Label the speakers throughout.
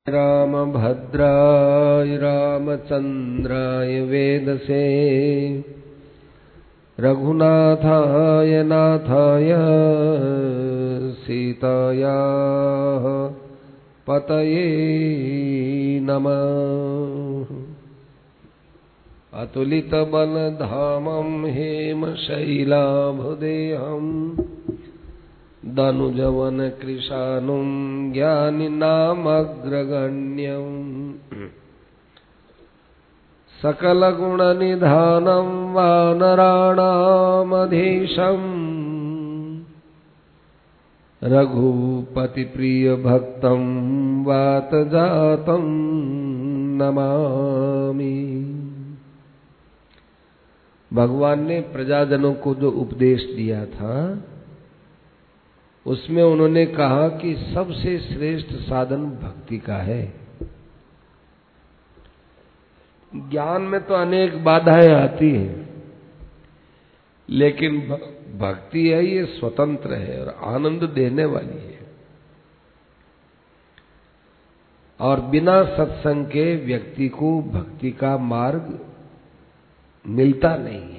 Speaker 1: रामभद्राय रामचन्द्राय वेदसे रघुनाथाय नाथाय सीतायाः पतये नमः। अतुलितबलधामं हेमशैलाभदेहं दनुजवनकृशानुं ज्ञानिनामग्रगण्यं सकलगुणनिधानं वानराणामधीशं रघुपतिप्रियभक्तं वातजातं नमामि। भगवान ने प्रजाजनों को जो उपदेश दिया था उसमें उन्होंने कहा कि सबसे श्रेष्ठ साधन भक्ति का है। ज्ञान में तो अनेक बाधाएं आती हैं, लेकिन भक्ति है ये स्वतंत्र है और आनंद देने वाली है, और बिना सत्संग के व्यक्ति को भक्ति का मार्ग मिलता नहीं है।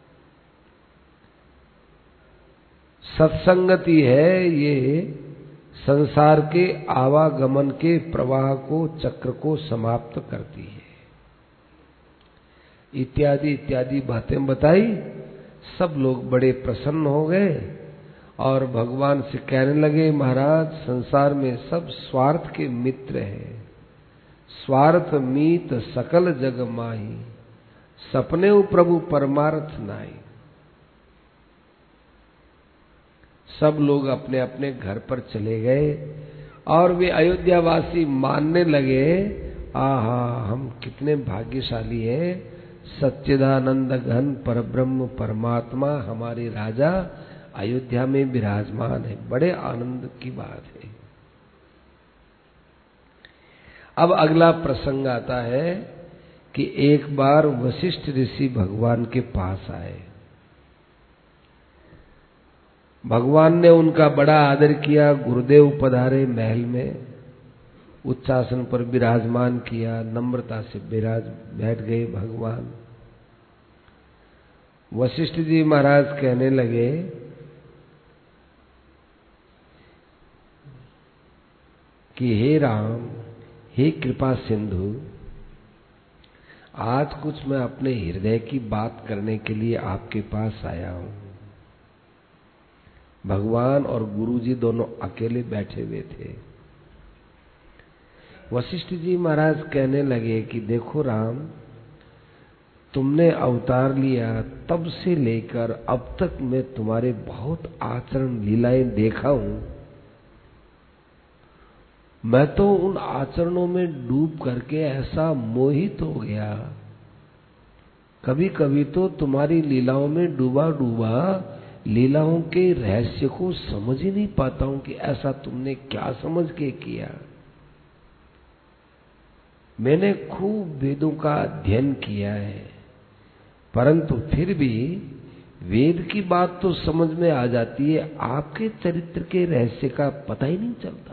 Speaker 1: सत्संगति है ये संसार के आवागमन के प्रवाह को, चक्र को समाप्त करती है। इत्यादि इत्यादि बातें बताई। सब लोग बड़े प्रसन्न हो गए और भगवान से कहने लगे, महाराज संसार में सब स्वार्थ के मित्र हैं। स्वार्थ मीत सकल जग माही, सपने प्रभु परमार्थ नाई। सब लोग अपने अपने घर पर चले गए और वे अयोध्यावासी मानने लगे, आहा हम कितने भाग्यशाली हैं, सच्चिदानंद घन परब्रह्म परमात्मा हमारे राजा अयोध्या में विराजमान है। बड़े आनंद की बात है। अब अगला प्रसंग आता है कि एक बार वशिष्ठ ऋषि भगवान के पास आए। भगवान ने उनका बड़ा आदर किया। गुरुदेव पधारे महल में, उच्चासन पर विराजमान किया, नम्रता से बैठ गए भगवान। वशिष्ठ जी महाराज कहने लगे कि हे राम, हे कृपा सिंधु, आज कुछ मैं अपने हृदय की बात करने के लिए आपके पास आया हूं। भगवान और गुरु जी दोनों अकेले बैठे हुए थे। वशिष्ठ जी महाराज कहने लगे कि देखो राम, तुमने अवतार लिया तब से लेकर अब तक मैं तुम्हारे बहुत आचरण लीलाएं देखा हूं। मैं तो उन आचरणों में डूब करके ऐसा मोहित हो गया, कभी कभी तो तुम्हारी लीलाओं में डूबा डूबा लीलाओं के रहस्य को समझ ही नहीं पाता हूं कि ऐसा तुमने क्या समझ के किया। मैंने खूब वेदों का अध्ययन किया है, परंतु फिर भी वेद की बात तो समझ में आ जाती है, आपके चरित्र के रहस्य का पता ही नहीं चलता।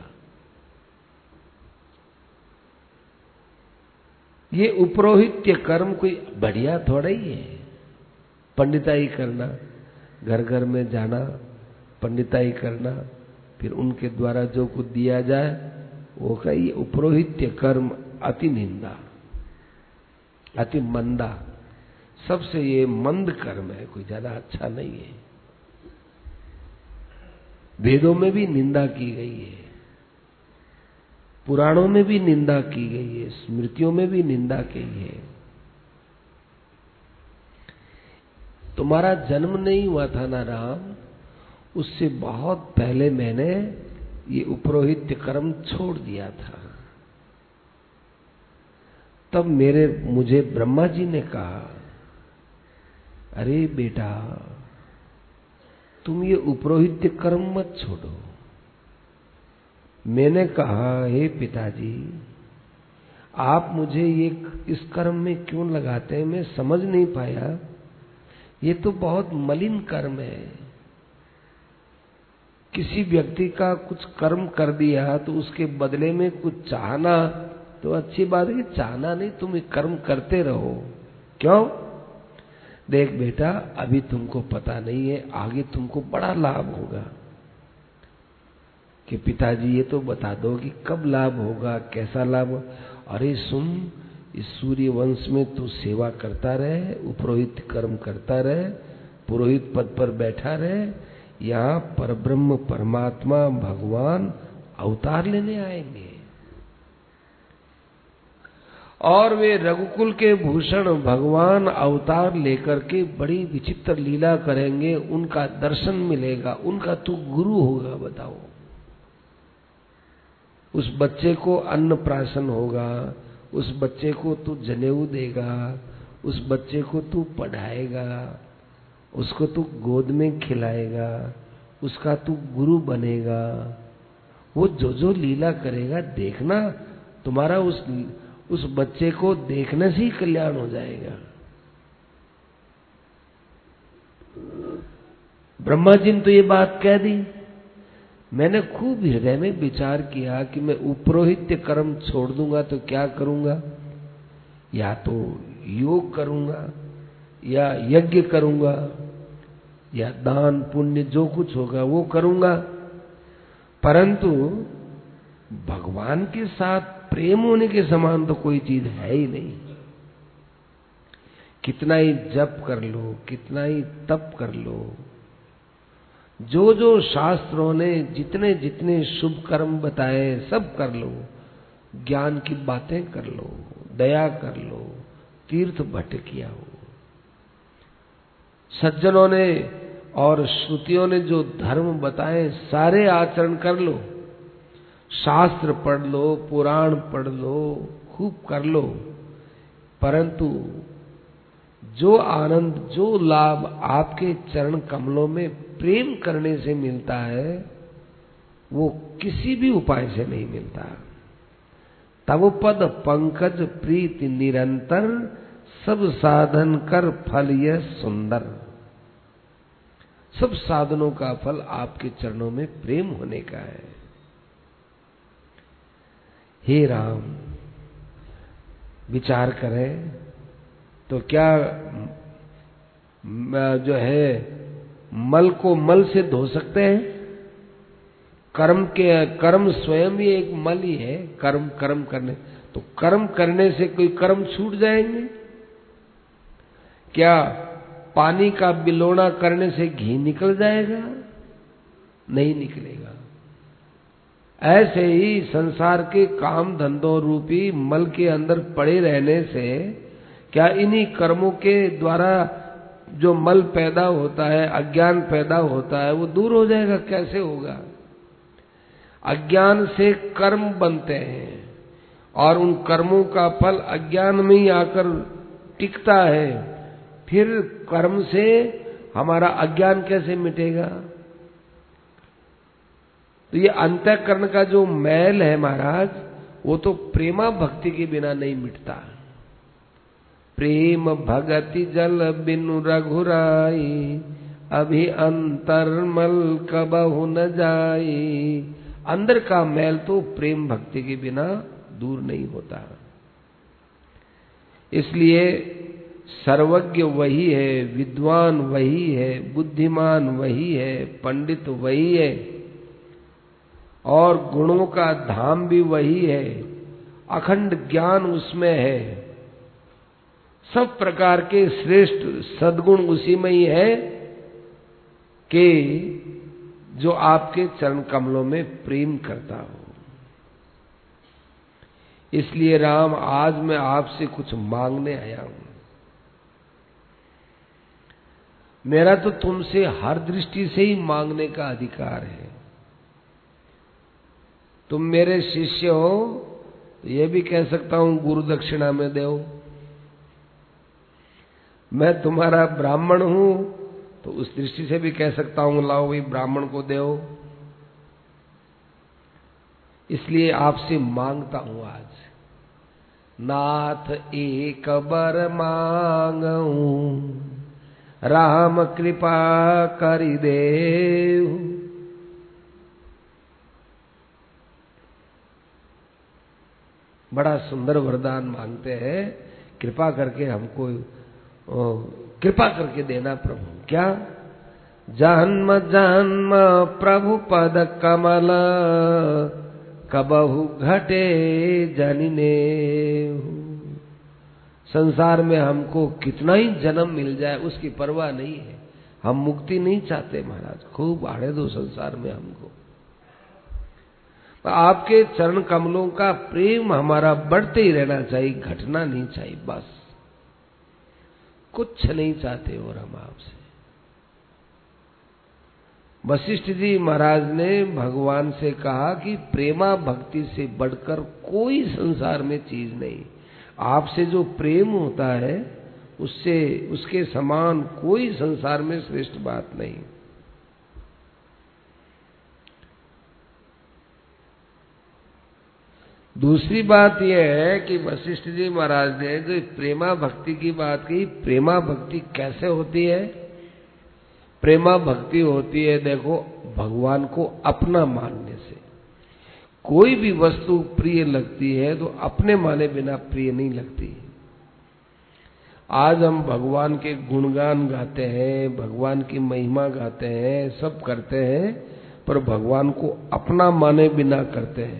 Speaker 1: ये उपरोहित्य कर्म कोई बढ़िया थोड़ा ही है। पंडिताई करना, घर घर में जाना, पंडिताई करना, फिर उनके द्वारा जो कुछ दिया जाए वो कही उपरोहित्य कर्म अति निंदा, अति मंदा, सबसे ये मंद कर्म है, कोई ज्यादा अच्छा नहीं है। वेदों में भी निंदा की गई है, पुराणों में भी निंदा की गई है, स्मृतियों में भी निंदा की है। तुम्हारा जन्म नहीं हुआ था ना राम, उससे बहुत पहले मैंने ये उपरोहित्य कर्म छोड़ दिया था। तब मुझे ब्रह्मा जी ने कहा, अरे बेटा तुम ये उपरोहित्य कर्म मत छोड़ो। मैंने कहा, हे पिताजी आप मुझे ये इस कर्म में क्यों लगाते हैं, मैं समझ नहीं पाया। ये तो बहुत मलिन कर्म है, किसी व्यक्ति का कुछ कर्म कर दिया तो उसके बदले में कुछ चाहना तो अच्छी बात है, चाहना नहीं, तुम कर्म करते रहो। क्यों? देख बेटा, अभी तुमको पता नहीं है, आगे तुमको बड़ा लाभ होगा। कि पिताजी ये तो बता दो कि कब लाभ होगा, कैसा लाभ? अरे सुन, इस सूर्य वंश में तू सेवा करता रहे, उपरोहित कर्म करता रहे, पुरोहित पद पर बैठा रहे, यहाँ परब्रह्म परमात्मा भगवान अवतार लेने आएंगे और वे रघुकुल के भूषण भगवान अवतार लेकर के बड़ी विचित्र लीला करेंगे, उनका दर्शन मिलेगा, उनका तू गुरु होगा। बताओ, उस बच्चे को अन्न प्राशन होगा, उस बच्चे को तू जनेऊ देगा, उस बच्चे को तू पढ़ाएगा, उसको तू गोद में खिलाएगा, उसका तू गुरु बनेगा। वो जो जो लीला करेगा देखना, तुम्हारा उस बच्चे को देखने से ही कल्याण हो जाएगा। ब्रह्मा जी ने तो ये बात कह दी। मैंने खूब हृदय में विचार किया कि मैं उपरोहित्य कर्म छोड़ दूंगा तो क्या करूंगा, या तो योग करूंगा, या यज्ञ करूंगा, या दान पुण्य जो कुछ होगा वो करूंगा, परंतु भगवान के साथ प्रेम होने के समान तो कोई चीज है ही नहीं। कितना ही जप कर लो, कितना ही तप कर लो, जो जो शास्त्रों ने जितने जितने शुभ कर्म बताए सब कर लो, ज्ञान की बातें कर लो, दया कर लो, तीर्थ भट किया हो, सज्जनों ने और श्रुतियों ने जो धर्म बताए सारे आचरण कर लो, शास्त्र पढ़ लो, पुराण पढ़ लो, खूब कर लो, परंतु जो आनंद, जो लाभ आपके चरण कमलों में प्रेम करने से मिलता है वो किसी भी उपाय से नहीं मिलता। तब पद पंकज प्रीति निरंतर, सब साधन कर फल यह सुंदर। सब साधनों का फल आपके चरणों में प्रेम होने का है। हे राम, विचार करें तो क्या जो है मल को मल से धो सकते हैं? कर्म स्वयं ही एक मल ही है। कर्म करने, तो कर्म करने से कोई कर्म छूट जाएंगे क्या? पानी का बिलोना करने से घी निकल जाएगा? नहीं निकलेगा। ऐसे ही संसार के काम धंधों रूपी मल के अंदर पड़े रहने से क्या इन्हीं कर्मों के द्वारा जो मल पैदा होता है, अज्ञान पैदा होता है, वो दूर हो जाएगा? कैसे होगा? अज्ञान से कर्म बनते हैं और उन कर्मों का फल अज्ञान में ही आकर टिकता है। फिर कर्म से हमारा अज्ञान कैसे मिटेगा? तो ये अंतःकरण का जो मैल है महाराज, वो तो प्रेमा भक्ति के बिना नहीं मिटता। प्रेम भगति जल बिनु रघुराई, अभी अंतरमल कबहु न जाई। अंदर का मैल तो प्रेम भक्ति के बिना दूर नहीं होता। इसलिए सर्वज्ञ वही है, विद्वान वही है, बुद्धिमान वही है, पंडित वही है, और गुणों का धाम भी वही है, अखंड ज्ञान उसमें है, सब प्रकार के श्रेष्ठ सद्गुण उसी में ही है कि जो आपके चरण कमलों में प्रेम करता हो। इसलिए राम, आज मैं आपसे कुछ मांगने आया हूं। मेरा तो तुमसे हर दृष्टि से ही मांगने का अधिकार है। तुम मेरे शिष्य हो तो ये भी कह सकता हूं गुरु दक्षिणा में दो। मैं तुम्हारा ब्राह्मण हूं तो उस दृष्टि से भी कह सकता हूं लाओ भाई ब्राह्मण को दो। इसलिए आपसे मांगता हूं आज, नाथ एक बर मांगूं, राम कृपा करि देहु। बड़ा सुंदर वरदान मांगते हैं, कृपा करके हमको कृपा करके देना प्रभु। क्या? जन्म जन्म प्रभु पद कमल, कबहु घटे जनिने। संसार में हमको कितना ही जन्म मिल जाए उसकी परवाह नहीं है, हम मुक्ति नहीं चाहते महाराज, खूब आड़े दो संसार में हमको। आपके चरण कमलों का प्रेम हमारा बढ़ते ही रहना चाहिए, घटना नहीं चाहिए, बस कुछ नहीं चाहते और हम आपसे। वशिष्ठ जी महाराज ने भगवान से कहा कि प्रेमा भक्ति से बढ़कर कोई संसार में चीज नहीं, आपसे जो प्रेम होता है उससे उसके समान कोई संसार में श्रेष्ठ बात नहीं। दूसरी बात यह है कि वशिष्ठ जी महाराज ने जो प्रेमा भक्ति की बात की, प्रेमा भक्ति कैसे होती है? प्रेमा भक्ति होती है, देखो, भगवान को अपना मानने से। कोई भी वस्तु प्रिय लगती है तो अपने माने बिना प्रिय नहीं लगती। आज हम भगवान के गुणगान गाते हैं, भगवान की महिमा गाते हैं, सब करते हैं, पर भगवान को अपना माने बिना करते हैं।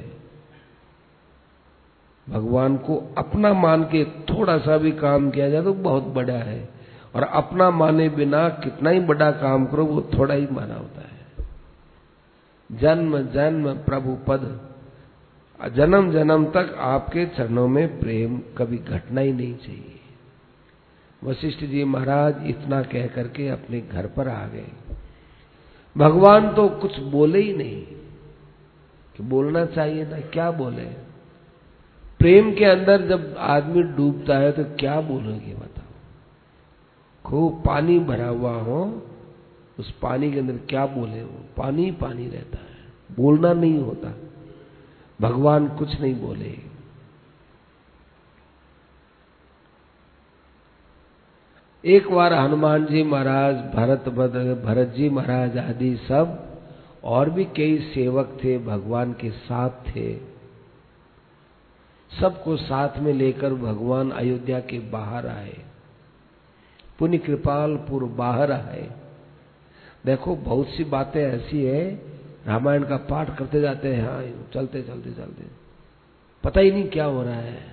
Speaker 1: भगवान को अपना मान के थोड़ा सा भी काम किया जाए तो बहुत बड़ा है, और अपना माने बिना कितना ही बड़ा काम करो वो थोड़ा ही माना होता है। जन्म जन्म प्रभु पद, जन्म जन्म तक आपके चरणों में प्रेम कभी घटना ही नहीं चाहिए। वशिष्ठ जी महाराज इतना कह करके अपने घर पर आ गए। भगवान तो कुछ बोले ही नहीं कि बोलना चाहिए था, क्या बोले? प्रेम के अंदर जब आदमी डूबता है तो क्या बोलोगे बताओ? खूब पानी भरा हुआ हो, उस पानी के अंदर क्या बोले? वो पानी पानी रहता है, बोलना नहीं होता। भगवान कुछ नहीं बोले। एक बार हनुमान जी महाराज, भरत जी महाराज आदि सब और भी कई सेवक थे, भगवान के साथ थे। सबको साथ में लेकर भगवान अयोध्या के बाहर आए, पुण्य कृपालपुर बाहर आए। देखो, बहुत सी बातें ऐसी है, रामायण का पाठ करते जाते हैं, हाँ, चलते चलते चलते पता ही नहीं क्या हो रहा है।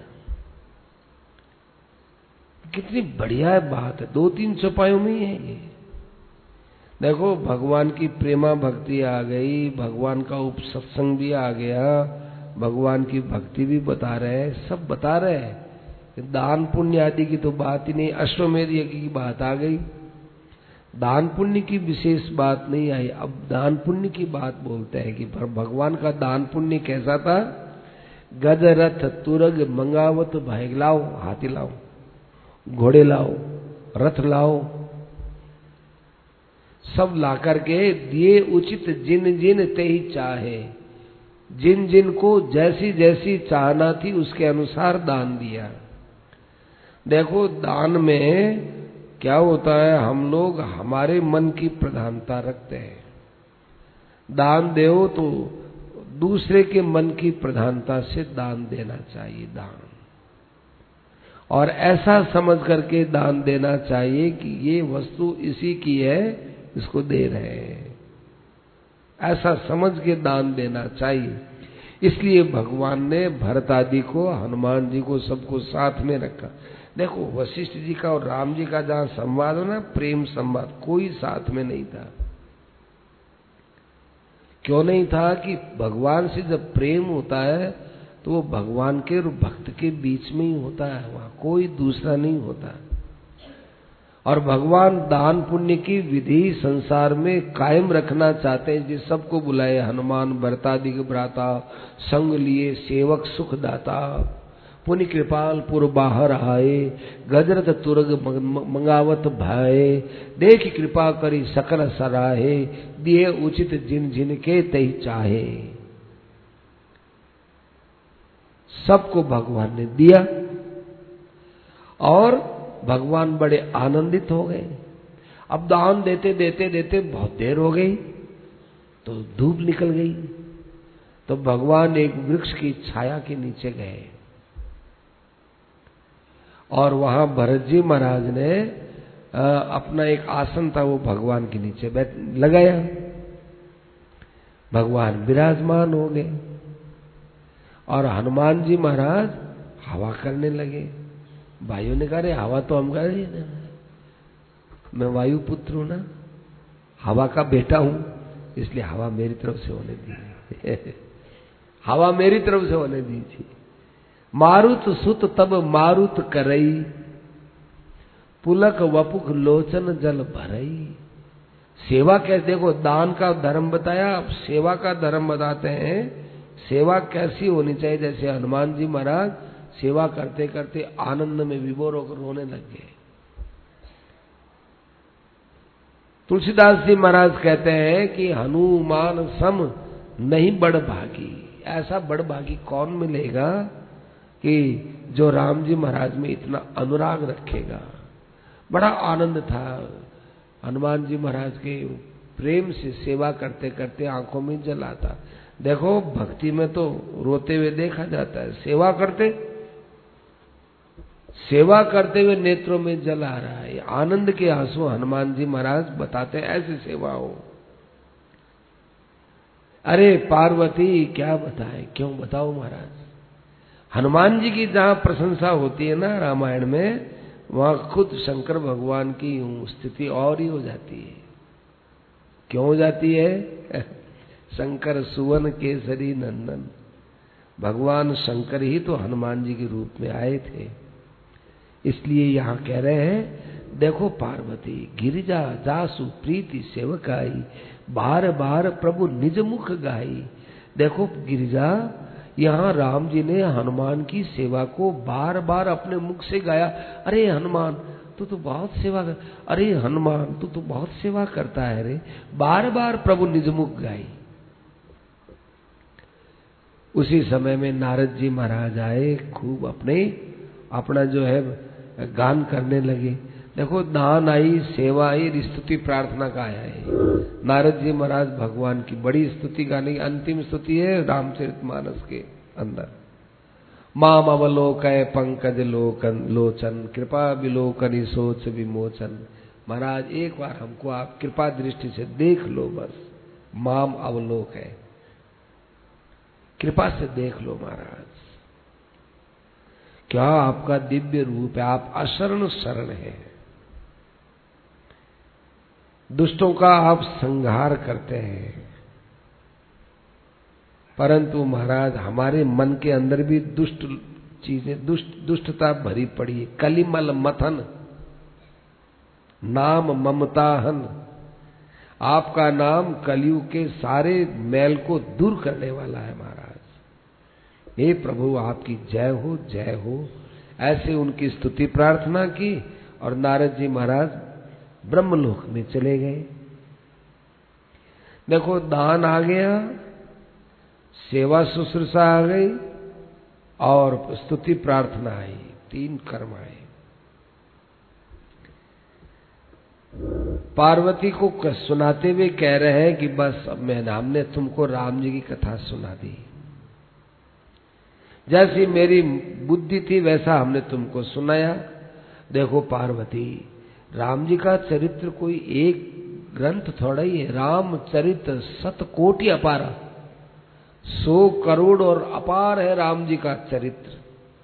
Speaker 1: कितनी बढ़िया बात है, 2-3 चौपाइयों में ही है ये। देखो, भगवान की प्रेमा भक्ति आ गई, भगवान का उपसत्संग भी आ गया, भगवान की भक्ति भी बता रहे हैं, सब बता रहे हैं। दान पुण्य आदि की तो बात ही नहीं, अश्वमेध यज्ञ की बात आ गई, दान पुण्य की विशेष बात नहीं आई। अब दान पुण्य की बात बोलते हैं कि भगवान का दान पुण्य कैसा था? गज रथ तुरग मंगावत भाग लाओ, हाथी लाओ, घोड़े लाओ, रथ लाओ, सब ला करके दिए उचित जिन जिन ते ही चाहे। जिन जिन को जैसी जैसी चाहना थी उसके अनुसार दान दिया। देखो, दान में क्या होता है, हम लोग हमारे मन की प्रधानता रखते हैं। दान दो तो दूसरे के मन की प्रधानता से दान देना चाहिए। दान, और ऐसा समझ करके दान देना चाहिए कि ये वस्तु इसी की है, इसको दे रहे हैं, ऐसा समझ के दान देना चाहिए। इसलिए भगवान ने भरत आदि को, हनुमान जी को, सबको साथ में रखा। देखो, वशिष्ठ जी का और राम जी का जहां संवाद हो ना, प्रेम संवाद, कोई साथ में नहीं था। क्यों नहीं था? कि भगवान से जब प्रेम होता है तो वो भगवान के और भक्त के बीच में ही होता है, वहां कोई दूसरा नहीं होता। और भगवान दान पुण्य की विधि संसार में कायम रखना चाहते हैं। जिस सबको बुलाए, हनुमान भरतादि के भ्राता, संग लिए सेवक सुख दाता, पुण्य कृपाल पुर बाहर आए, गजरथ तुरग मंगावत भाए, देख कृपा करी सकल सराहे, दिए उचित जिन जिन के तही चाहे। सबको भगवान ने दिया और भगवान बड़े आनंदित हो गए। अब दान देते देते देते बहुत देर हो गई तो धूप निकल गई, तो भगवान एक वृक्ष की छाया के नीचे गए। और वहां भरत जी महाराज ने अपना एक आसन था, वो भगवान के नीचे बैठ लगाया। भगवान विराजमान हो गए और हनुमान जी महाराज हवा करने लगे। भाइयों ने कहा, अरे हवा तो हम कर रहे हैं, मैं वायु पुत्र हूं ना, हवा का बेटा हूं, इसलिए हवा मेरी तरफ से होने दीजिए। हवा मेरी तरफ से होने दीजिए। मारुत सुत तब मारुत करई, पुलक वपुक लोचन जल भरई। सेवा कैसे, देखो दान का धर्म बताया, अब सेवा का धर्म बताते हैं। सेवा कैसी होनी चाहिए, जैसे हनुमान जी महाराज सेवा करते करते आनंद में विभोर होकर रोने लग गए। तुलसीदास जी महाराज कहते हैं कि हनुमान सम नहीं बड़ भागी। ऐसा बड़ भागी कौन मिलेगा कि जो राम जी महाराज में इतना अनुराग रखेगा। बड़ा आनंद था हनुमान जी महाराज के प्रेम से सेवा करते करते आंखों में जल आता। देखो भक्ति में तो रोते हुए देखा जाता है, सेवा करते हुए नेत्रों में जल आ रहा है। आनंद के आंसू हनुमान जी महाराज बताते हैं, ऐसी सेवा हो। अरे पार्वती क्या बताए, क्यों बताओ महाराज। हनुमान जी की जहां प्रशंसा होती है ना रामायण में, वहां खुद शंकर भगवान की स्थिति और ही हो जाती है। क्यों हो जाती है? शंकर सुवन केसरी नंदन, भगवान शंकर ही तो हनुमान जी के रूप में आए थे। इसलिए यहां कह रहे हैं, देखो पार्वती गिरिजा जासु प्रीति सेवकाई, बार बार प्रभु निज मुख गाई। देखो गिरिजा, यहाँ राम जी ने हनुमान की सेवा को बार बार अपने मुख से गाया। अरे हनुमान तू तो बहुत सेवा कर, अरे हनुमान तू तो बहुत सेवा करता है रे, बार बार प्रभु निज मुख गाई। उसी समय में नारद जी महाराज आए, खूब अपना जो है गान करने लगे। देखो दान आई, सेवा आई, स्तुति प्रार्थना का आया है। नारद जी महाराज भगवान की बड़ी स्तुति गाने की अंतिम स्तुति है रामचरितमानस के अंदर। माम अवलोकय पंकज लोचन, कृपा विलोकनी सोच विमोचन। महाराज एक बार हमको आप कृपा दृष्टि से देख लो बस। माम अवलोकय, कृपा से देख लो महाराज, क्या आपका दिव्य रूप है, आप अशरण शरण हैं। दुष्टों का आप संहार करते हैं, परंतु महाराज हमारे मन के अंदर भी दुष्ट चीजें, दुष्टता भरी पड़ी है। कलिमल मथन नाम ममताहन, आपका नाम कलयुग के सारे मैल को दूर करने वाला है महाराज। हे प्रभु आपकी जय हो, जय हो। ऐसे उनकी स्तुति प्रार्थना की और नारद जी महाराज ब्रह्मलोक में चले गए। देखो दान आ गया, सेवा शुश्रूषा आ गई और स्तुति प्रार्थना आई, तीन कर्म आए। पार्वती को सुनाते हुए कह रहे हैं कि बस अब हमने तुमको राम जी की कथा सुना दी। जैसी मेरी बुद्धि थी वैसा हमने तुमको सुनाया। देखो पार्वती, राम जी का चरित्र कोई एक ग्रंथ थोड़ा ही है। राम चरित्र 100 कोटि अपारा, 100 करोड़ और अपार है राम जी का चरित्र।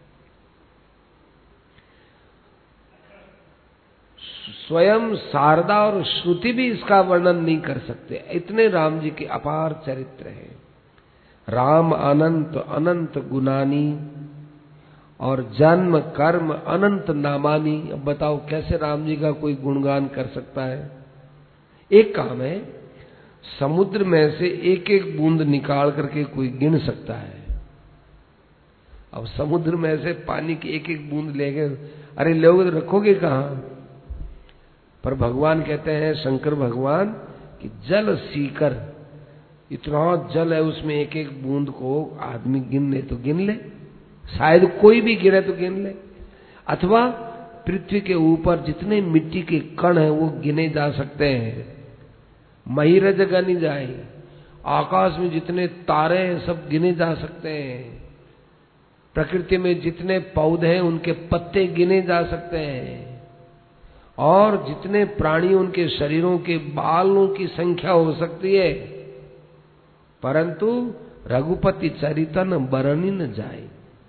Speaker 1: स्वयं शारदा और श्रुति भी इसका वर्णन नहीं कर सकते, इतने राम जी के अपार चरित्र हैं। राम अनंत अनंत गुणानी और जन्म कर्म अनंत नामानी। अब बताओ कैसे राम जी का कोई गुणगान कर सकता है। एक काम है, समुद्र में से एक एक बूंद निकाल करके कोई गिन सकता है। अब समुद्र में से पानी की एक एक बूंद ले गए, अरे लोग रखोगे कहां। पर भगवान कहते हैं, शंकर भगवान, कि जल सीकर, इतना जल है उसमें एक एक बूंद को आदमी गिन ले तो गिन ले, शायद कोई भी गिरे तो गिन ले। अथवा पृथ्वी के ऊपर जितने मिट्टी के कण हैं वो गिने जा सकते हैं, महिरज गनी जाए। आकाश में जितने तारे हैं सब गिने जा सकते हैं। प्रकृति में जितने पौधे हैं उनके पत्ते गिने जा सकते हैं, और जितने प्राणी उनके शरीरों के बालों की संख्या हो सकती है, परंतु रघुपति चरितन बरनी न जाए।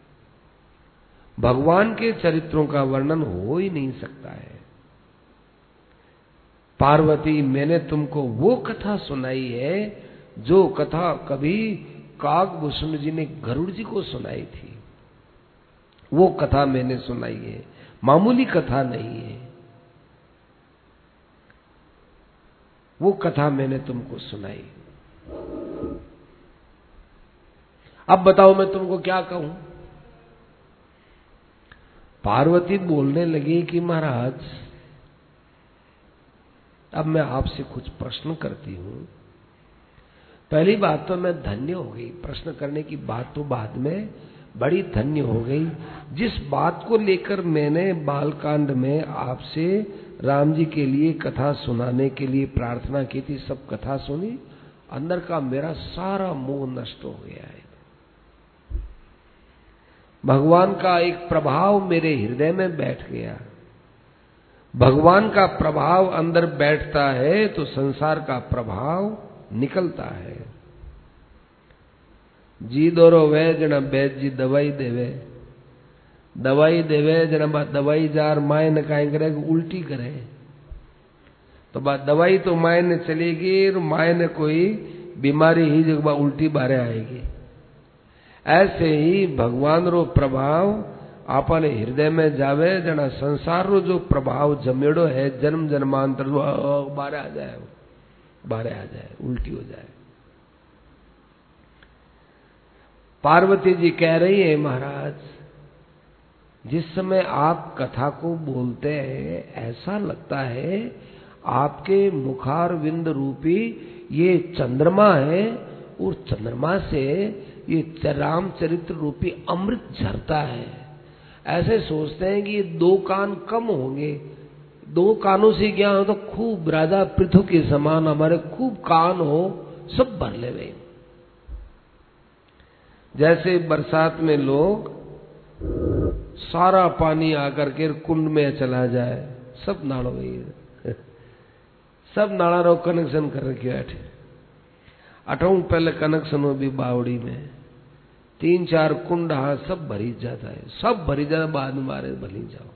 Speaker 1: भगवान के चरित्रों का वर्णन हो ही नहीं सकता है। पार्वती, मैंने तुमको वो कथा सुनाई है जो कथा कभी काकभूषण जी ने गरुड़ जी को सुनाई थी। वो कथा मैंने सुनाई है, मामूली कथा नहीं है। वो कथा मैंने तुमको सुनाई। अब बताओ मैं तुमको क्या कहूं। पार्वती बोलने लगी कि महाराज, अब मैं आपसे कुछ प्रश्न करती हूं। पहली बात तो मैं धन्य हो गई, प्रश्न करने की बात तो बाद में, बड़ी धन्य हो गई। जिस बात को लेकर मैंने बालकांड में आपसे राम जी के लिए कथा सुनाने के लिए प्रार्थना की थी, सब कथा सुनी, अंदर का मेरा सारा मोह नष्ट हो गया है। भगवान का एक प्रभाव मेरे हृदय में बैठ गया। भगवान का प्रभाव अंदर बैठता है तो संसार का प्रभाव निकलता है। जी दोरो वे जन बैद जी दवाई देवे, दवाई देवे जन दवाई जार माए न काई करे, उल्टी करे तो बात दवाई तो माए ने चलेगी, और माए ने कोई बीमारी ही जो उल्टी बारे आएगी। ऐसे ही भगवान रो प्रभाव आपने हृदय में जावे, जना संसार रो जो प्रभाव जमेड़ो है जन्म जन्मांतर बारे आ जाए, बारे आ जाए, उल्टी हो जाए। पार्वती जी कह रही है, महाराज जिस समय आप कथा को बोलते हैं ऐसा लगता है आपके मुखारविंद रूपी ये चंद्रमा है, और चंद्रमा से ये रामचरित्र रूपी अमृत झरता है। ऐसे सोचते हैं कि ये दो कान कम होंगे, दो कानों से क्या हो तो खूब राजा पृथु के समान हमारे खूब कान हो, सब भर ले गए। जैसे बरसात में लोग सारा पानी आकर के कुंड में चला जाए, सब नाड़ो गई, सब नाड़ा रो कनेक्शन कर रखे बैठे। अठाऊ पहले कनेक्शन हो भी बावड़ी में 3-4 कुंड, हाँ सब भरी जाता है, सब भरी जाता, बाद में मारे भली जाओ।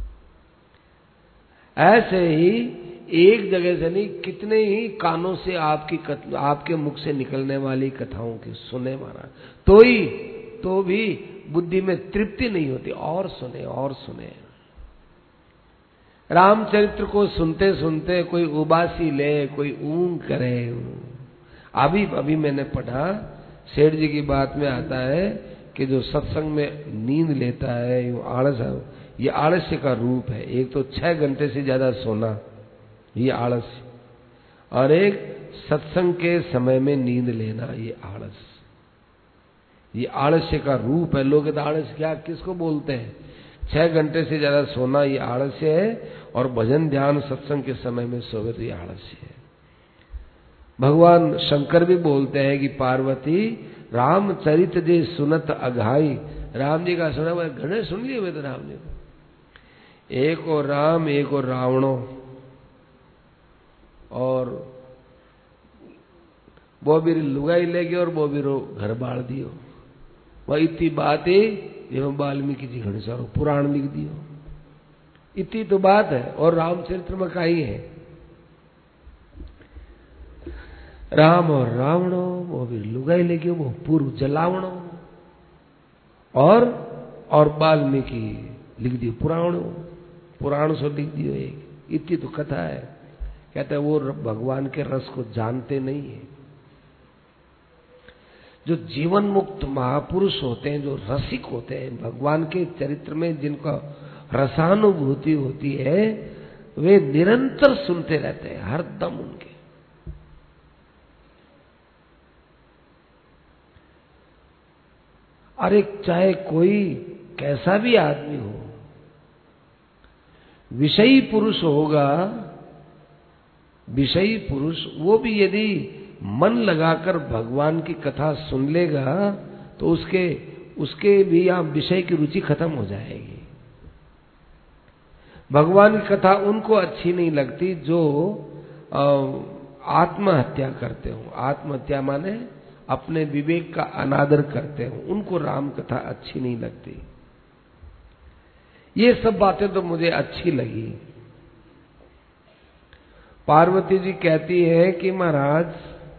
Speaker 1: ऐसे ही एक जगह से नहीं, कितने ही कानों से आपके मुख से निकलने वाली कथाओं की सुने महाराज, तो भी बुद्धि में तृप्ति नहीं होती, और सुने और सुने। रामचरित्र को सुनते सुनते कोई उबासी ले, कोई ऊंग करे। अभी मैंने पढ़ा, सेठ जी की बात में आता है कि जो सत्संग में नींद लेता है, ये आलस है, ये आलस्य का रूप है। एक तो 6 घंटे से ज्यादा सोना, ये आलस्य, और एक सत्संग के समय में नींद लेना, ये आलस, ये आलस्य का रूप है। लोग तो आलस क्या किसको बोलते हैं? 6 घंटे से ज्यादा सोना ये आलस्य है, और भजन ध्यान सत्संग के समय में सोवे तो ये आलस्य है। भगवान शंकर भी बोलते हैं कि पार्वती रामचरित जे सुनत अघाई, राम जी का सुना हुआ घने सुन लिए हुए तो राम जी को, एक और राम एक और रावणो, और वो भी लुगाई ले गयो और वो भी रो घर बाढ़ दियो। वह इतनी बात है, ये वाल्मीकि जी घने सारो पुराण लिख दियो, इतनी तो बात है। और रामचरित्र में कहीं है राम और रावणो, वो भी लुगाई ले गयो, वो पूर्व जलावणो, और वाल्मीकि लिख दियो पुराण सो लिख दियो एक, इतनी तो कथा है। कहते हैं वो भगवान के रस को जानते नहीं है। जो जीवन मुक्त महापुरुष होते हैं, जो रसिक होते हैं भगवान के चरित्र में, जिनका रसानुभूति होती है, वे निरंतर सुनते रहते हैं, हर दम उनके। अरे चाहे कोई कैसा भी आदमी हो, विषयी पुरुष होगा, विषयी पुरुष, वो भी यदि मन लगाकर भगवान की कथा सुन लेगा तो उसके उसके भी यहाँ विषय की रुचि खत्म हो जाएगी। भगवान की कथा उनको अच्छी नहीं लगती जो आत्महत्या करते हो। आत्महत्या माने अपने विवेक का अनादर करते हो, उनको राम कथा अच्छी नहीं लगती। ये सब बातें तो मुझे अच्छी लगी। पार्वती जी कहती है कि महाराज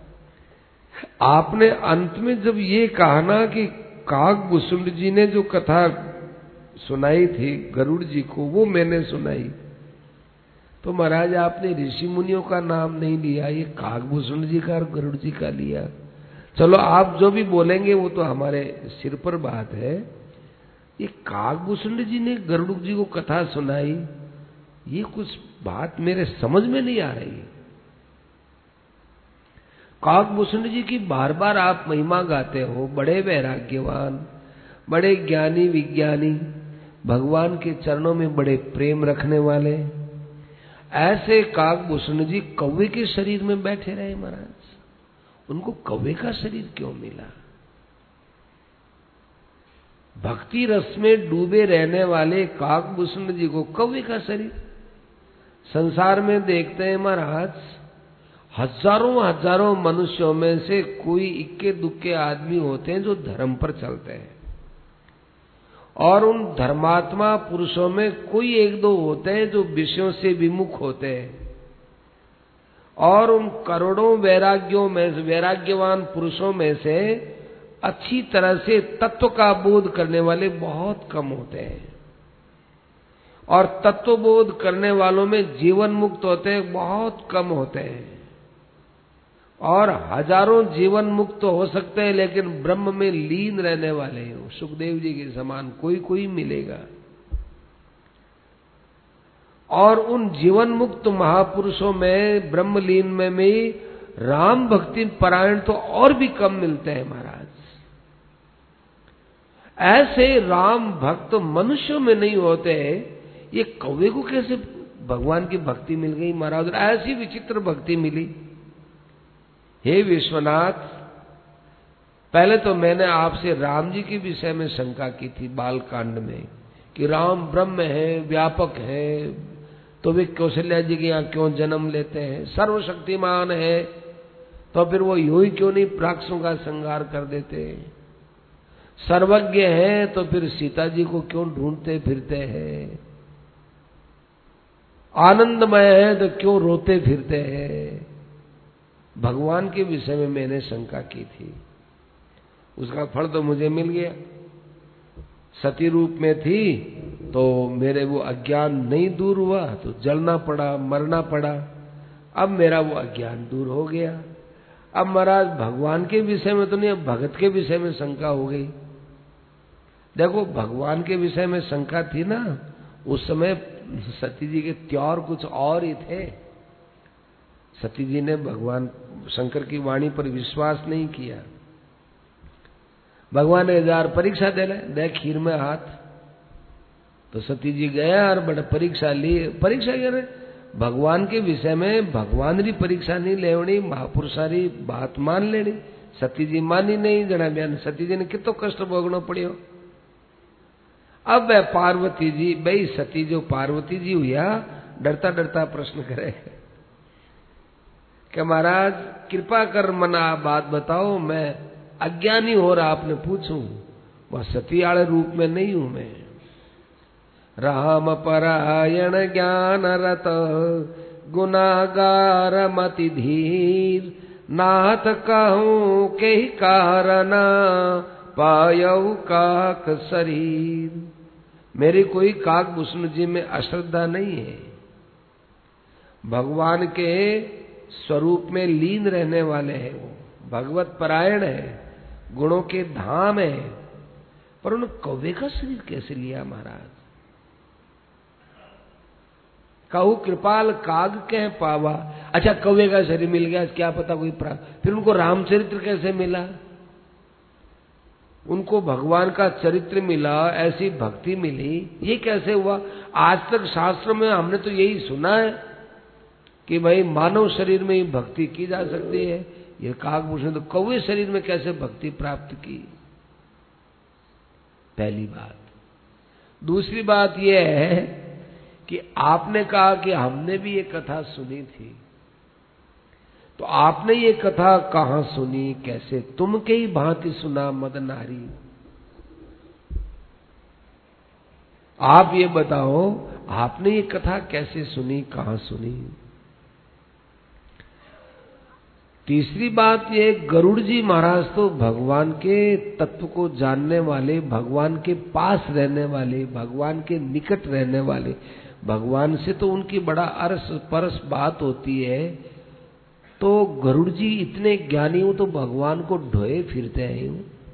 Speaker 1: आपने अंत में जब ये कहा ना कि काकभूषुंड जी ने जो कथा सुनाई थी गरुड़ जी को, वो मैंने सुनाई, तो महाराज आपने ऋषि मुनियों का नाम नहीं लिया, ये काकभूषुंड जी का और गरुड़ जी का लिया। चलो आप जो भी बोलेंगे वो तो हमारे सिर पर बात है। ये काकभूषुंड जी ने गरुड़ जी को कथा सुनाई, ये कुछ बात मेरे समझ में नहीं आ रही। काकभूषुंड जी की बार बार आप महिमा गाते हो, बड़े वैराग्यवान, बड़े ज्ञानी विज्ञानी, भगवान के चरणों में बड़े प्रेम रखने वाले, ऐसे काकभूषुंड जी कौवे के शरीर में बैठे रहे महाराज। उनको कौवे का शरीर क्यों मिला? भक्ति रस में डूबे रहने वाले काकभूषुंड जी को कौवे का शरीर? संसार में देखते हैं महाराज, हजारों हजारों मनुष्यों में से कोई इक्के दुक्के आदमी होते हैं जो धर्म पर चलते हैं, और उन धर्मात्मा पुरुषों में कोई एक दो होते हैं जो विषयों से विमुख होते हैं, और उन करोड़ों वैराग्यवान पुरुषों में से अच्छी तरह से तत्व का बोध करने वाले बहुत कम होते हैं, और तत्वबोध करने वालों में जीवन मुक्त होते हैं बहुत कम होते हैं, और हजारों जीवन मुक्त हो सकते हैं लेकिन ब्रह्म में लीन रहने वाले हैं सुखदेव जी के समान कोई कोई मिलेगा। और उन जीवन मुक्त महापुरुषों में ब्रह्मलीन में राम भक्ति परायण तो और भी कम मिलते हैं महाराज। ऐसे राम भक्त मनुष्यों में नहीं होते। ये कौवे को कैसे भगवान की भक्ति मिल गई महाराज? ऐसी विचित्र भक्ति मिली। हे विश्वनाथ, पहले तो मैंने आपसे राम जी के विषय में शंका की थी बाल कांड में कि राम ब्रह्म है, व्यापक है, तो वे कौशल्या जी के यहाँ क्यों जन्म लेते हैं? सर्वशक्तिमान है तो फिर वो यूं ही क्यों नहीं राक्षसों का संहार कर देते? सर्वज्ञ है तो फिर सीता जी को क्यों ढूंढते फिरते हैं? आनंदमय है तो क्यों रोते फिरते हैं? भगवान के विषय में मैंने शंका की थी, उसका फल तो मुझे मिल गया। सती रूप में थी तो मेरे वो अज्ञान नहीं दूर हुआ तो जलना पड़ा, मरना पड़ा। अब मेरा वो अज्ञान दूर हो गया। अब महाराज भगवान के विषय में तो नहीं, अब भगत के विषय में शंका हो गई। देखो भगवान के विषय में शंका थी ना, उस समय सती जी के त्योर कुछ और ही थे। सती जी ने भगवान शंकर की वाणी पर विश्वास नहीं किया। भगवान ने 1000 परीक्षा दे खीर में हाथ, तो सती जी गया और बड़ा परीक्षा ली। परीक्षा क्या रे? भगवान के विषय में भगवान री परीक्षा नहीं लेवनी, महापुरुषारी बात मान लेनी। सती जी मानी नहीं, जना बयान सती जी ने कितो कष्ट भोगना पड़ियो। अब वह पार्वती जी, भाई सती जो पार्वती जी हुआ, डरता डरता प्रश्न करे कि महाराज कृपा कर मना बात बताओ, मैं अज्ञानी हो रहा आपने पूछूं, वह सती आले रूप में नहीं हूं मैं। राम परायण ज्ञान रत गुनागार मति धीर, नाथ कहूं के कारण पायऊ काक शरीर। मेरी कोई काकभूषुंड जी में अश्रद्धा नहीं है। भगवान के स्वरूप में लीन रहने वाले हैं, वो भगवत परायण है, गुणों के धाम है, पर उन्होंने कौवे का शरीर कैसे लिया महाराज? कहू कृपाल काग कह पावा। अच्छा कौवे का शरीर मिल गया, क्या पता कोई प्राप्त। फिर उनको रामचरित्र कैसे मिला? उनको भगवान का चरित्र मिला, ऐसी भक्ति मिली, ये कैसे हुआ? आज तक शास्त्र में हमने तो यही सुना है कि भाई मानव शरीर में ही भक्ति की जा सकती है। ये काकभूषुंड तो कौवे शरीर में कैसे भक्ति प्राप्त की? पहली बात। दूसरी बात यह है कि आपने कहा कि हमने भी ये कथा सुनी थी, तो आपने ये कथा कहां सुनी, कैसे? तुम के ही भांति सुना मद नारी। आप ये बताओ, आपने ये कथा कैसे सुनी, कहां सुनी? तीसरी बात ये, गरुड़ जी महाराज तो भगवान के तत्व को जानने वाले, भगवान के पास रहने वाले, भगवान के निकट रहने वाले, भगवान से तो उनकी बड़ा अरस परस बात होती है। तो गरुड़ जी इतने ज्ञानी हो तो भगवान को ढोए फिरते हैं,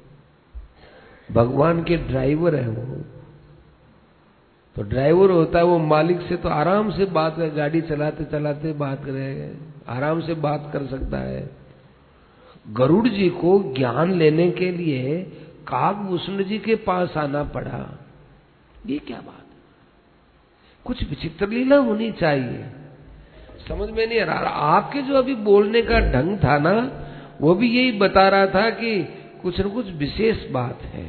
Speaker 1: भगवान के ड्राइवर है वो। तो ड्राइवर होता है वो, मालिक से तो आराम से बात कर, गाड़ी चलाते चलाते बात करेगा, आराम से बात कर सकता है। गरुड़ जी को ज्ञान लेने के लिए काकभूषण जी के पास आना पड़ा, ये क्या बात? कुछ विचित्र लीला होनी चाहिए, समझ में नहीं आ रहा। आपके जो अभी बोलने का ढंग था ना, वो भी यही बता रहा था कि कुछ न कुछ विशेष बात है।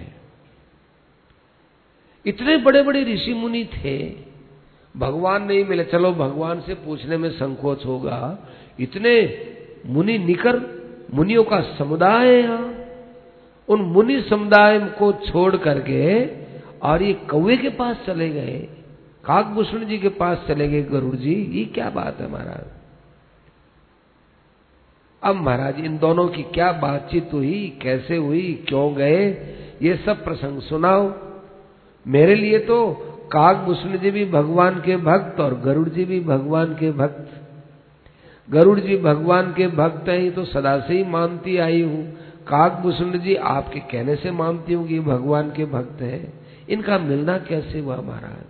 Speaker 1: इतने बड़े बड़े ऋषि मुनि थे, भगवान नहीं मिले, चलो भगवान से पूछने में संकोच होगा। इतने मुनि निकर, मुनियों का समुदाय है यहाँ, उन मुनि समुदाय को छोड़ करके और ये कौवे के पास चले गए, काकभूषण जी के पास चले गए गरुड़ जी, ये क्या बात है महाराज? अब महाराज इन दोनों की क्या बातचीत हुई, कैसे हुई, क्यों गए, ये सब प्रसंग सुनाओ। मेरे लिए तो काकभूषण जी भी भगवान के भक्त और गरुड़ जी भी भगवान के भक्त। गरुड़ जी भगवान के भक्त हैं तो सदा से ही मानती आई हूं, काकभूषण जी आपके कहने से मानती हूं कि भगवान के भक्त हैं। इनका मिलना कैसे हुआ महाराज?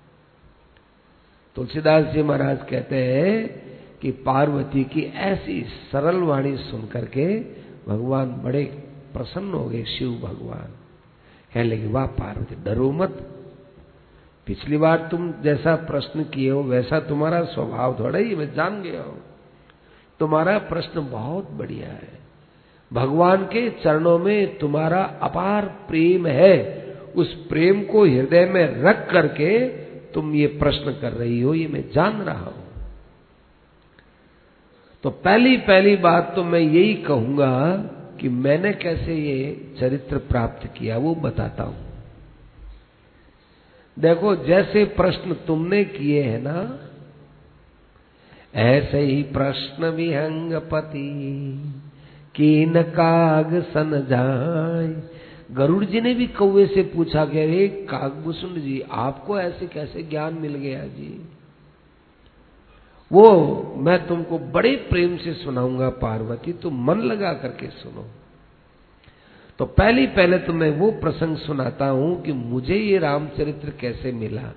Speaker 1: तुलसीदास जी महाराज कहते हैं कि पार्वती की ऐसी सरल वाणी सुनकर के भगवान बड़े प्रसन्न हो गए। शिव भगवान कहने लगे, वाह पार्वती, डरो मत, पिछली बार तुम जैसा प्रश्न किए हो वैसा तुम्हारा स्वभाव थोड़ा ही, मैं जान गया हूं। तुम्हारा प्रश्न बहुत बढ़िया है, भगवान के चरणों में तुम्हारा अपार प्रेम है, उस प्रेम को हृदय में रख करके तुम ये प्रश्न कर रही हो, ये मैं जान रहा हूं। तो पहली बात तो मैं यही कहूंगा कि मैंने कैसे ये चरित्र प्राप्त किया वो बताता हूं। देखो, जैसे प्रश्न तुमने किए हैं ना, ऐसे ही प्रश्न विहंगपति कीन काग सन जाय। गरुड़ जी ने भी कौवे से पूछा कि अरे काकभूषण जी, आपको ऐसे कैसे ज्ञान मिल गया जी? वो मैं तुमको बड़े प्रेम से सुनाऊंगा पार्वती, तुम मन लगा करके सुनो। तो पहले तो मैं वो प्रसंग सुनाता हूं कि मुझे ये रामचरित्र कैसे मिला।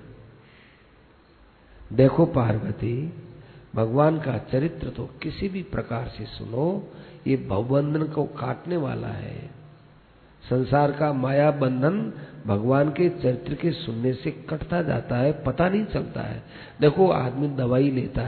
Speaker 1: देखो पार्वती, भगवान का चरित्र तो किसी भी प्रकार से सुनो, ये भवबंधन को काटने वाला है। संसार का माया बंधन भगवान के चरित्र के सुनने से कटता जाता है, पता नहीं चलता है। देखो, आदमी दवाई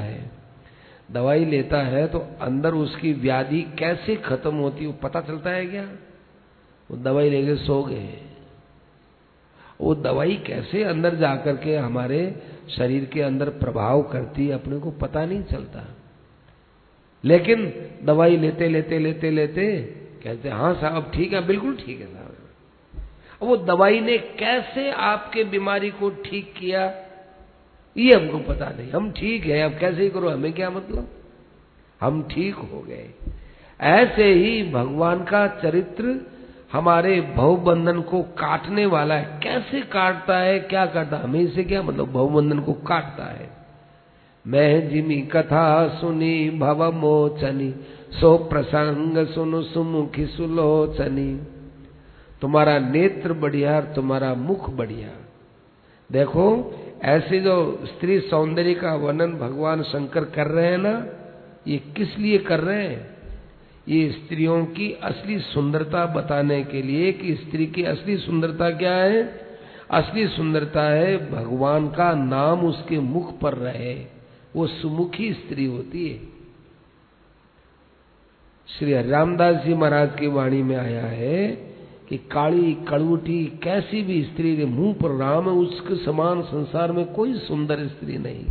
Speaker 1: लेता है तो अंदर उसकी व्याधि कैसे खत्म होती है वो पता चलता है क्या? वो दवाई लेके सो गए, वो दवाई कैसे अंदर जाकर के हमारे शरीर के अंदर प्रभाव करती है अपने को पता नहीं चलता। लेकिन दवाई लेते कहते हाँ साहब ठीक है, बिल्कुल ठीक है साहब। वो दवाई ने कैसे आपके बीमारी को ठीक किया ये हमको पता नहीं। हम ठीक है, अब कैसे ही करो, हमें क्या मतलब, हम ठीक हो गए। ऐसे ही भगवान का चरित्र हमारे भवबंधन को काटने वाला है। कैसे काटता है, क्या करता है, हमें इससे क्या मतलब, भवबंधन को काटता है। मैं जिमी कथा सुनी भव मोचनी, सो प्रसंग सुनु सुमुखी सुलोचनी। तुम्हारा नेत्र बढ़िया, तुम्हारा मुख बढ़िया। देखो, ऐसे जो स्त्री सौंदर्य का वर्णन भगवान शंकर कर रहे हैं ना, ये किस लिए कर रहे हैं? ये स्त्रियों की असली सुंदरता बताने के लिए कि स्त्री की असली सुंदरता क्या है? असली सुंदरता है भगवान का नाम उसके मुख पर रहे, वो सुमुखी स्त्री होती है। श्री हरिरामदास जी महाराज की वाणी में आया है कि काली कड़ूटी कैसी भी स्त्री के मुंह पर राम है, उसके समान संसार में कोई सुंदर स्त्री नहीं।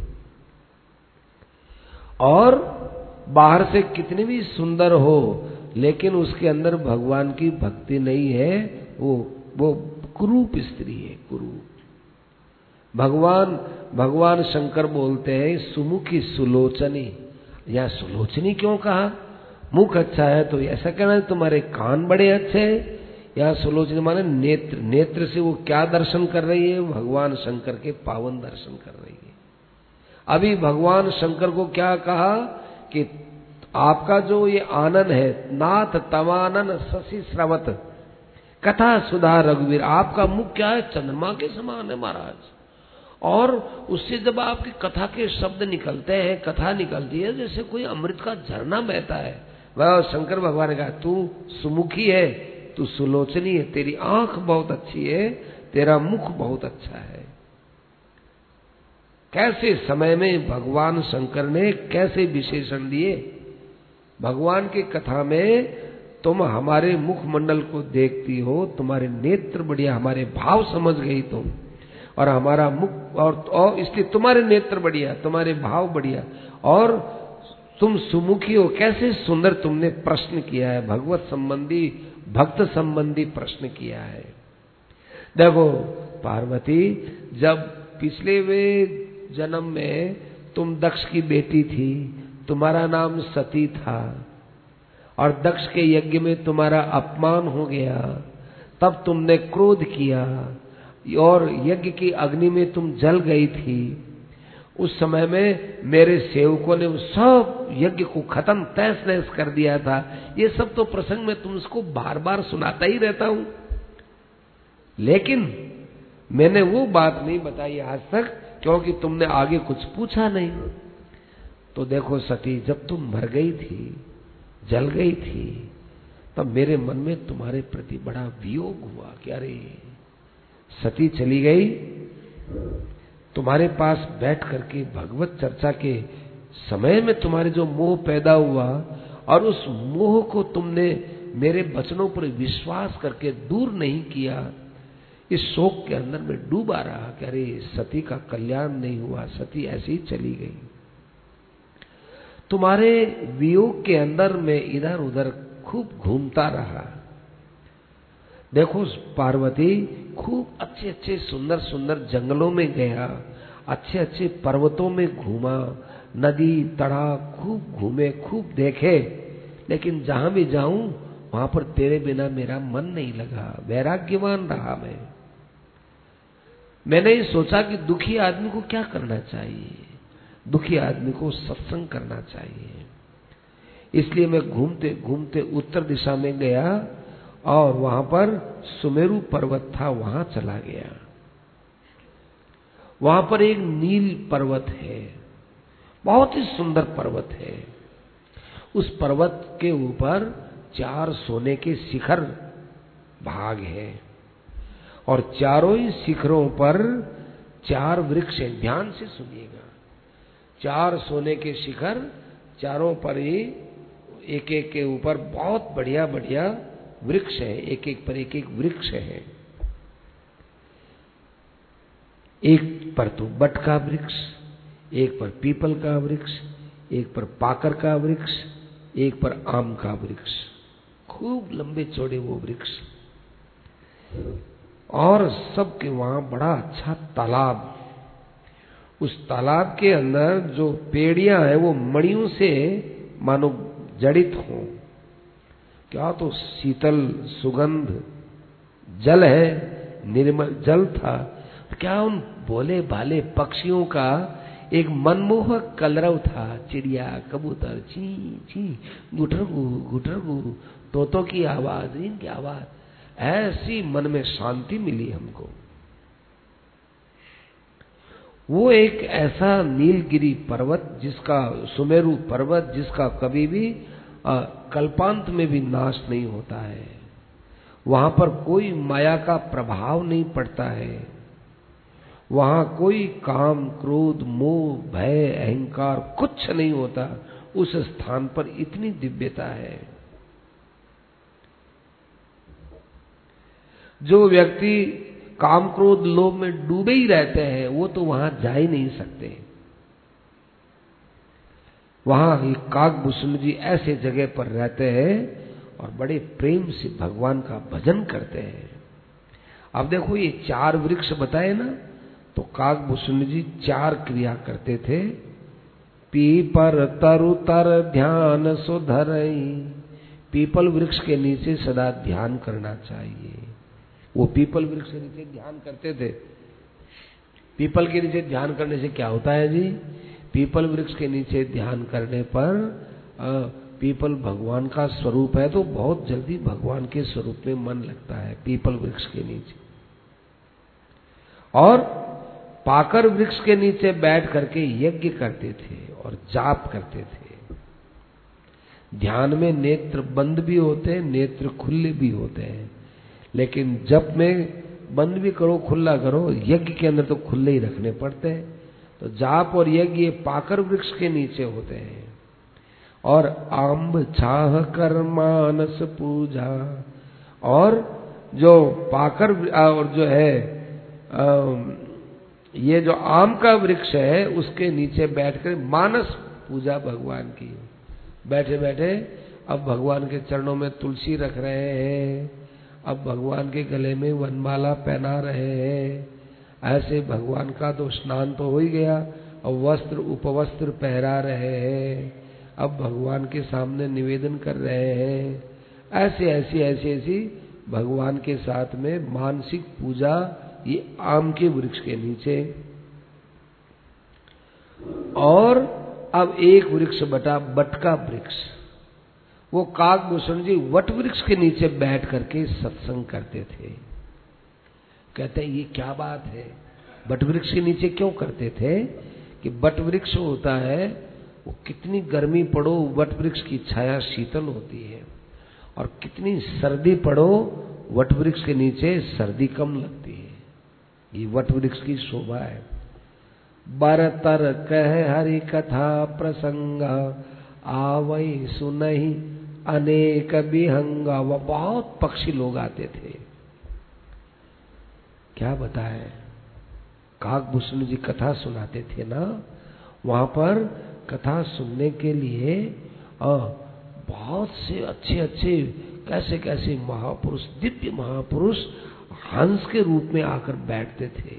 Speaker 1: और बाहर से कितनी भी सुंदर हो, लेकिन उसके अंदर भगवान की भक्ति नहीं है, वो कुरूप स्त्री है, कुरूप। भगवान शंकर बोलते हैं सुमुखी सुलोचनी। या सुलोचनी क्यों कहा? मुख अच्छा है तो ऐसा कहना है तुम्हारे कान बड़े अच्छे हैं। यहाँ सुलोचनी माने नेत्र, नेत्र से वो क्या दर्शन कर रही है? भगवान शंकर के पावन दर्शन कर रही है। अभी भगवान शंकर को क्या कहा कि आपका जो ये आनंद है, नाथ तवानन शशि स्रवत कथा सुधा रघुवीर, आपका मुख क्या है? चंद्रमा के समान है महाराज। और उससे जब आपकी कथा के शब्द निकलते हैं, कथा निकलती है, जैसे कोई अमृत का झरना बहता है। वह शंकर भगवान ने कहा तू सुमुखी है, तू सुलोचनी है, तेरी आंख बहुत अच्छी है, तेरा मुख बहुत अच्छा है। कैसे समय में भगवान शंकर ने कैसे विशेषण दिए। भगवान की कथा में तुम हमारे मुखमंडल को देखती हो, तुम्हारे नेत्र बढ़िया, हमारे भाव समझ गई तुम, और हमारा मुख और इसलिए तुम्हारे नेत्र बढ़िया, तुम्हारे भाव बढ़िया, और तुम सुमुखी हो। कैसे सुंदर तुमने प्रश्न किया है, भगवत संबंधी भक्त संबंधी प्रश्न किया है। देखो पार्वती, जब पिछले वे जन्म में तुम दक्ष की बेटी थी, तुम्हारा नाम सती था, और दक्ष के यज्ञ में तुम्हारा अपमान हो गया, तब तुमने क्रोध किया और यज्ञ की अग्नि में तुम जल गई थी। उस समय में मेरे सेवकों ने सब यज्ञ को खत्म तहस नहस कर दिया था। ये सब तो प्रसंग में तुमको बार बार सुनाता ही रहता हूं, लेकिन मैंने वो बात नहीं बताई आज तक, क्योंकि तुमने आगे कुछ पूछा नहीं। तो देखो सती, जब तुम मर गई थी, जल गई थी, तब मेरे मन में तुम्हारे प्रति बड़ा वियोग हुआ कि अरे सती चली गई। तुम्हारे पास बैठ करके भगवत चर्चा के समय में तुम्हारे जो मोह पैदा हुआ, और उस मोह को तुमने मेरे वचनों पर विश्वास करके दूर नहीं किया, इस शोक के अंदर में डूबा रहा कि अरे सती का कल्याण नहीं हुआ, सती ऐसी ही चली गई। तुम्हारे वियोग के अंदर में इधर उधर खूब घूमता रहा। देखो पार्वती, खूब अच्छे अच्छे सुंदर सुंदर जंगलों में गया, अच्छे अच्छे पर्वतों में घूमा, नदी तड़ाग खूब घूमे, खूब देखे, लेकिन जहां भी जाऊं वहां पर तेरे बिना मेरा मन नहीं लगा, वैराग्यवान रहा मैं। मैंने ये सोचा कि दुखी आदमी को क्या करना चाहिए, दुखी आदमी को सत्संग करना चाहिए। इसलिए मैं घूमते घूमते उत्तर दिशा में गया, और वहां पर सुमेरु पर्वत था, वहां चला गया। वहां पर एक नील पर्वत है, बहुत ही सुंदर पर्वत है। उस पर्वत के ऊपर 4 सोने के शिखर भाग है, और चारों ही शिखरों पर 4 वृक्ष हैं। ध्यान से सुनिएगा, 4 सोने के शिखर, चारों पर ही एक एक के ऊपर बहुत बढ़िया बढ़िया वृक्ष है, एक एक पर एक एक वृक्ष है। एक पर तो बट का वृक्ष, एक पर पीपल का वृक्ष, एक पर पाकर का वृक्ष, एक पर आम का वृक्ष, खूब लंबे चौड़े वो वृक्ष। और सबके वहां बड़ा अच्छा तालाब, उस तालाब के अंदर जो पेड़ियां हैं वो मणियों से मानो जड़ित हो। क्या तो शीतल सुगंध जल है, निर्मल जल था। क्या उन भोले भाले पक्षियों का एक मनमोहक कलरव था, चिड़िया कबूतर ची ची, गुटरगु गुटरगु, तोतों की आवाज, इनकी आवाज, ऐसी मन में शांति मिली हमको। वो एक ऐसा नीलगिरी पर्वत, जिसका सुमेरु पर्वत, जिसका कभी भी कल्पांत में भी नाश नहीं होता है। वहां पर कोई माया का प्रभाव नहीं पड़ता है। वहां कोई काम क्रोध मोह भय अहंकार कुछ नहीं होता। उस स्थान पर इतनी दिव्यता है। जो व्यक्ति काम क्रोध लोभ में डूबे ही रहते हैं वो तो वहां जा ही नहीं सकते। वहां ये काकभूषण जी ऐसे जगह पर रहते हैं और बड़े प्रेम से भगवान का भजन करते हैं। अब देखो ये 4 वृक्ष बताए ना, तो काकभूषण जी 4 क्रिया करते थे। पीपर तरु तर ध्यान सुधरई, पीपल वृक्ष के नीचे सदा ध्यान करना चाहिए। वो पीपल वृक्ष के नीचे ध्यान करते थे। पीपल के नीचे ध्यान करने से क्या होता है जी? पीपल वृक्ष के नीचे ध्यान करने पर पीपल भगवान का स्वरूप है, तो बहुत जल्दी भगवान के स्वरूप में मन लगता है पीपल वृक्ष के नीचे। और पाकर वृक्ष के नीचे बैठ करके यज्ञ करते थे और जाप करते थे। ध्यान में नेत्र बंद भी होते हैं, नेत्र खुले भी होते हैं, लेकिन जप में बंद भी करो खुला करो, यज्ञ के अंदर तो खुले ही रखने पड़ते हैं। तो जाप और यज्ञ ये पाकर वृक्ष के नीचे होते हैं। और आम्ब छाह कर मानस पूजा, और जो पाकर और जो है ये जो आम का वृक्ष है उसके नीचे बैठकर मानस पूजा भगवान की। बैठे बैठे अब भगवान के चरणों में तुलसी रख रहे हैं, अब भगवान के गले में वनमाला पहना रहे हैं। ऐसे भगवान का तो स्नान तो हो ही गया, और वस्त्र उपवस्त्र पहरा रहे हैं, अब भगवान के सामने निवेदन कर रहे हैं। ऐसे ऐसी भगवान के साथ में मानसिक पूजा ये आम के वृक्ष के नीचे। और अब एक वृक्ष बटा बट का वृक्ष, वो काकभूषण जी वट वृक्ष के नीचे बैठ करके सत्संग करते थे। कहते हैं ये क्या बात है, बट वृक्ष के नीचे क्यों करते थे? कि बट वृक्ष होता है वो कितनी गर्मी पड़ो वट वृक्ष की छाया शीतल होती है, और कितनी सर्दी पड़ो वट वृक्ष के नीचे सर्दी कम लगती है। ये वट वृक्ष की शोभा है। बरतर कह हरि कथा प्रसंग, आवई सुनहि अनेक विहंगा। वह बहुत पक्षी लोग आते थे। क्या बताए, काकभूषण जी कथा सुनाते थे ना, वहां पर कथा सुनने के लिए बहुत से अच्छे अच्छे कैसे कैसे महापुरुष, दिव्य महापुरुष हंस के रूप में आकर बैठते थे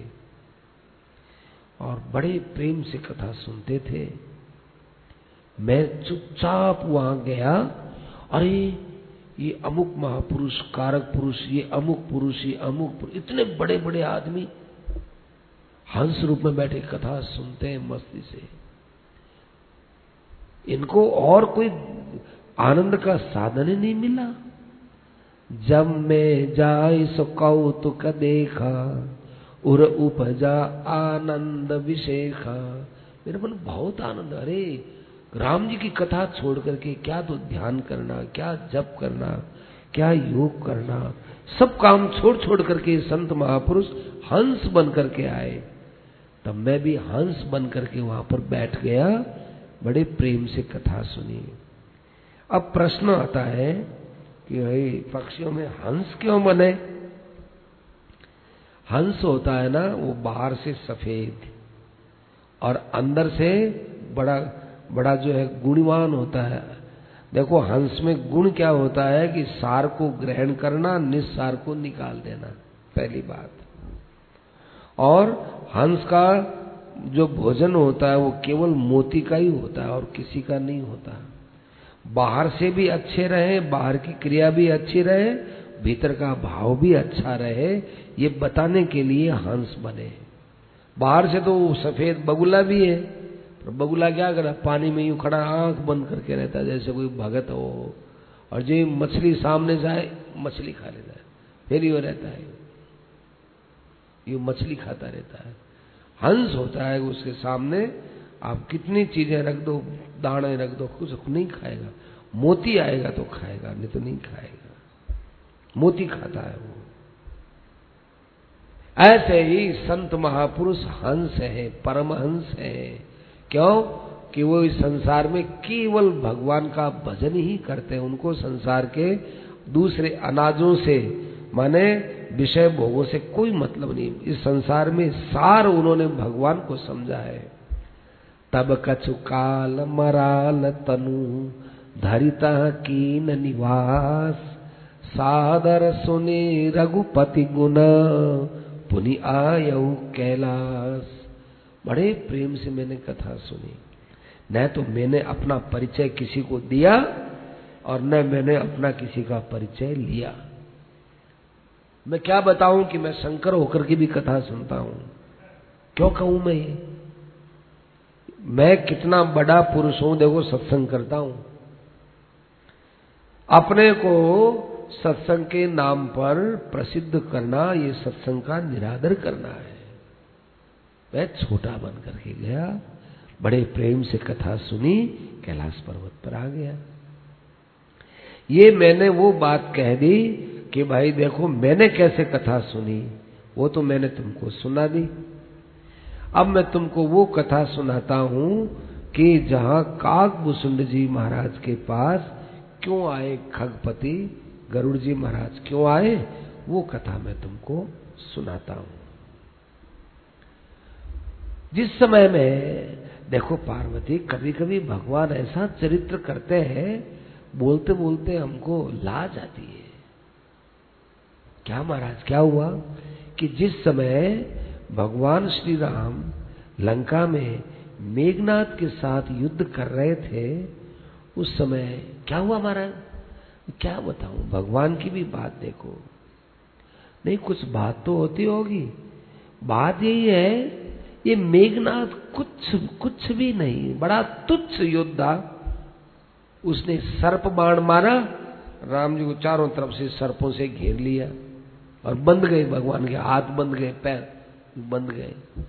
Speaker 1: और बड़े प्रेम से कथा सुनते थे। मैं चुपचाप वहां गया, अरे ये अमुक महापुरुष, कारक पुरुष, ये अमुक पुरुष, ये अमुक पुरुष, इतने बड़े बड़े आदमी हंस रूप में बैठे कथा सुनते हैं मस्ती से। इनको और कोई आनंद का साधन ही नहीं मिला। जब मैं जाय सो कौतुक देखा, उर उपजा आनंद विशेखा। मेरे मन बहुत आनंद, अरे राम जी की कथा छोड़ करके क्या तो ध्यान करना, क्या जप करना, क्या योग करना, सब काम छोड़ छोड़ करके संत महापुरुष हंस बन करके आए। तब मैं भी हंस बन करके वहां पर बैठ गया, बड़े प्रेम से कथा सुनी। अब प्रश्न आता है कि भाई पक्षियों में हंस क्यों बने? हंस होता है ना, वो बाहर से सफेद और अंदर से बड़ा बड़ा जो है गुणवान होता है। देखो हंस में गुण क्या होता है कि सार को ग्रहण करना, निस्सार को निकाल देना, पहली बात। और हंस का जो भोजन होता है वो केवल मोती का ही होता है और किसी का नहीं होता। बाहर से भी अच्छे रहे, बाहर की क्रिया भी अच्छी रहे, भीतर का भाव भी अच्छा रहे, ये बताने के लिए हंस बने। बाहर से तो सफेद बगुला भी है, पर बगुला क्या करे, पानी में यूं खड़ा आंख बंद करके रहता है जैसे कोई भगत हो, और जो मछली सामने से आए मछली खा लेता है, फिर यो रहता है, ये मछली खाता रहता है। हंस होता है उसके सामने आप कितनी चीजें रख दो, दाने रख दो, कुछ नहीं खाएगा। मोती आएगा तो खाएगा, नहीं तो नहीं खाएगा। मोती खाता है वो। ऐसे ही संत महापुरुष हंस है, परमहंस है। क्यों? कि वो इस संसार में केवल भगवान का भजन ही करते हैं। उनको संसार के दूसरे अनाजों से, माने विषय भोगों से कोई मतलब नहीं। इस संसार में सार उन्होंने भगवान को समझा है। तब कछु काल मराल तनु धरिता कीन निवास, सादर सुनि रघुपति गुण पुनि आयऊ कैलास। बड़े प्रेम से मैंने कथा सुनी, न तो मैंने अपना परिचय किसी को दिया और न मैंने अपना किसी का परिचय लिया। मैं क्या बताऊं कि मैं शंकर होकर की भी कथा सुनता हूं। क्यों कहूं मैं ये? मैं कितना बड़ा पुरुष हूं, देखो सत्संग करता हूं। अपने को सत्संग के नाम पर प्रसिद्ध करना, ये सत्संग का निरादर करना है। मैं छोटा बन करके गया, बड़े प्रेम से कथा सुनी, कैलाश पर्वत पर आ गया। ये मैंने वो बात कह दी कि भाई देखो मैंने कैसे कथा सुनी, वो तो मैंने तुमको सुना दी। अब मैं तुमको वो कथा सुनाता हूं कि जहां काकभूषुंड जी महाराज के पास क्यों आए खगपति, गरुड़ जी महाराज क्यों आए, वो कथा मैं तुमको सुनाता हूं। जिस समय में देखो पार्वती, कभी कभी भगवान ऐसा चरित्र करते हैं, बोलते बोलते हमको लाज आती है। क्या महाराज क्या हुआ कि जिस समय भगवान श्री राम लंका में मेघनाद के साथ युद्ध कर रहे थे, उस समय क्या हुआ महाराज? क्या बताऊं, भगवान की भी बात देखो। नहीं कुछ बात तो होती होगी। बात यही है, ये मेघनाद कुछ भी नहीं, बड़ा तुच्छ योद्धा। उसने सर्प बाण मारा, राम जी को चारों तरफ से सर्पों से घेर लिया और बंध गए, भगवान के हाथ बंध गए, पैर बंध गए।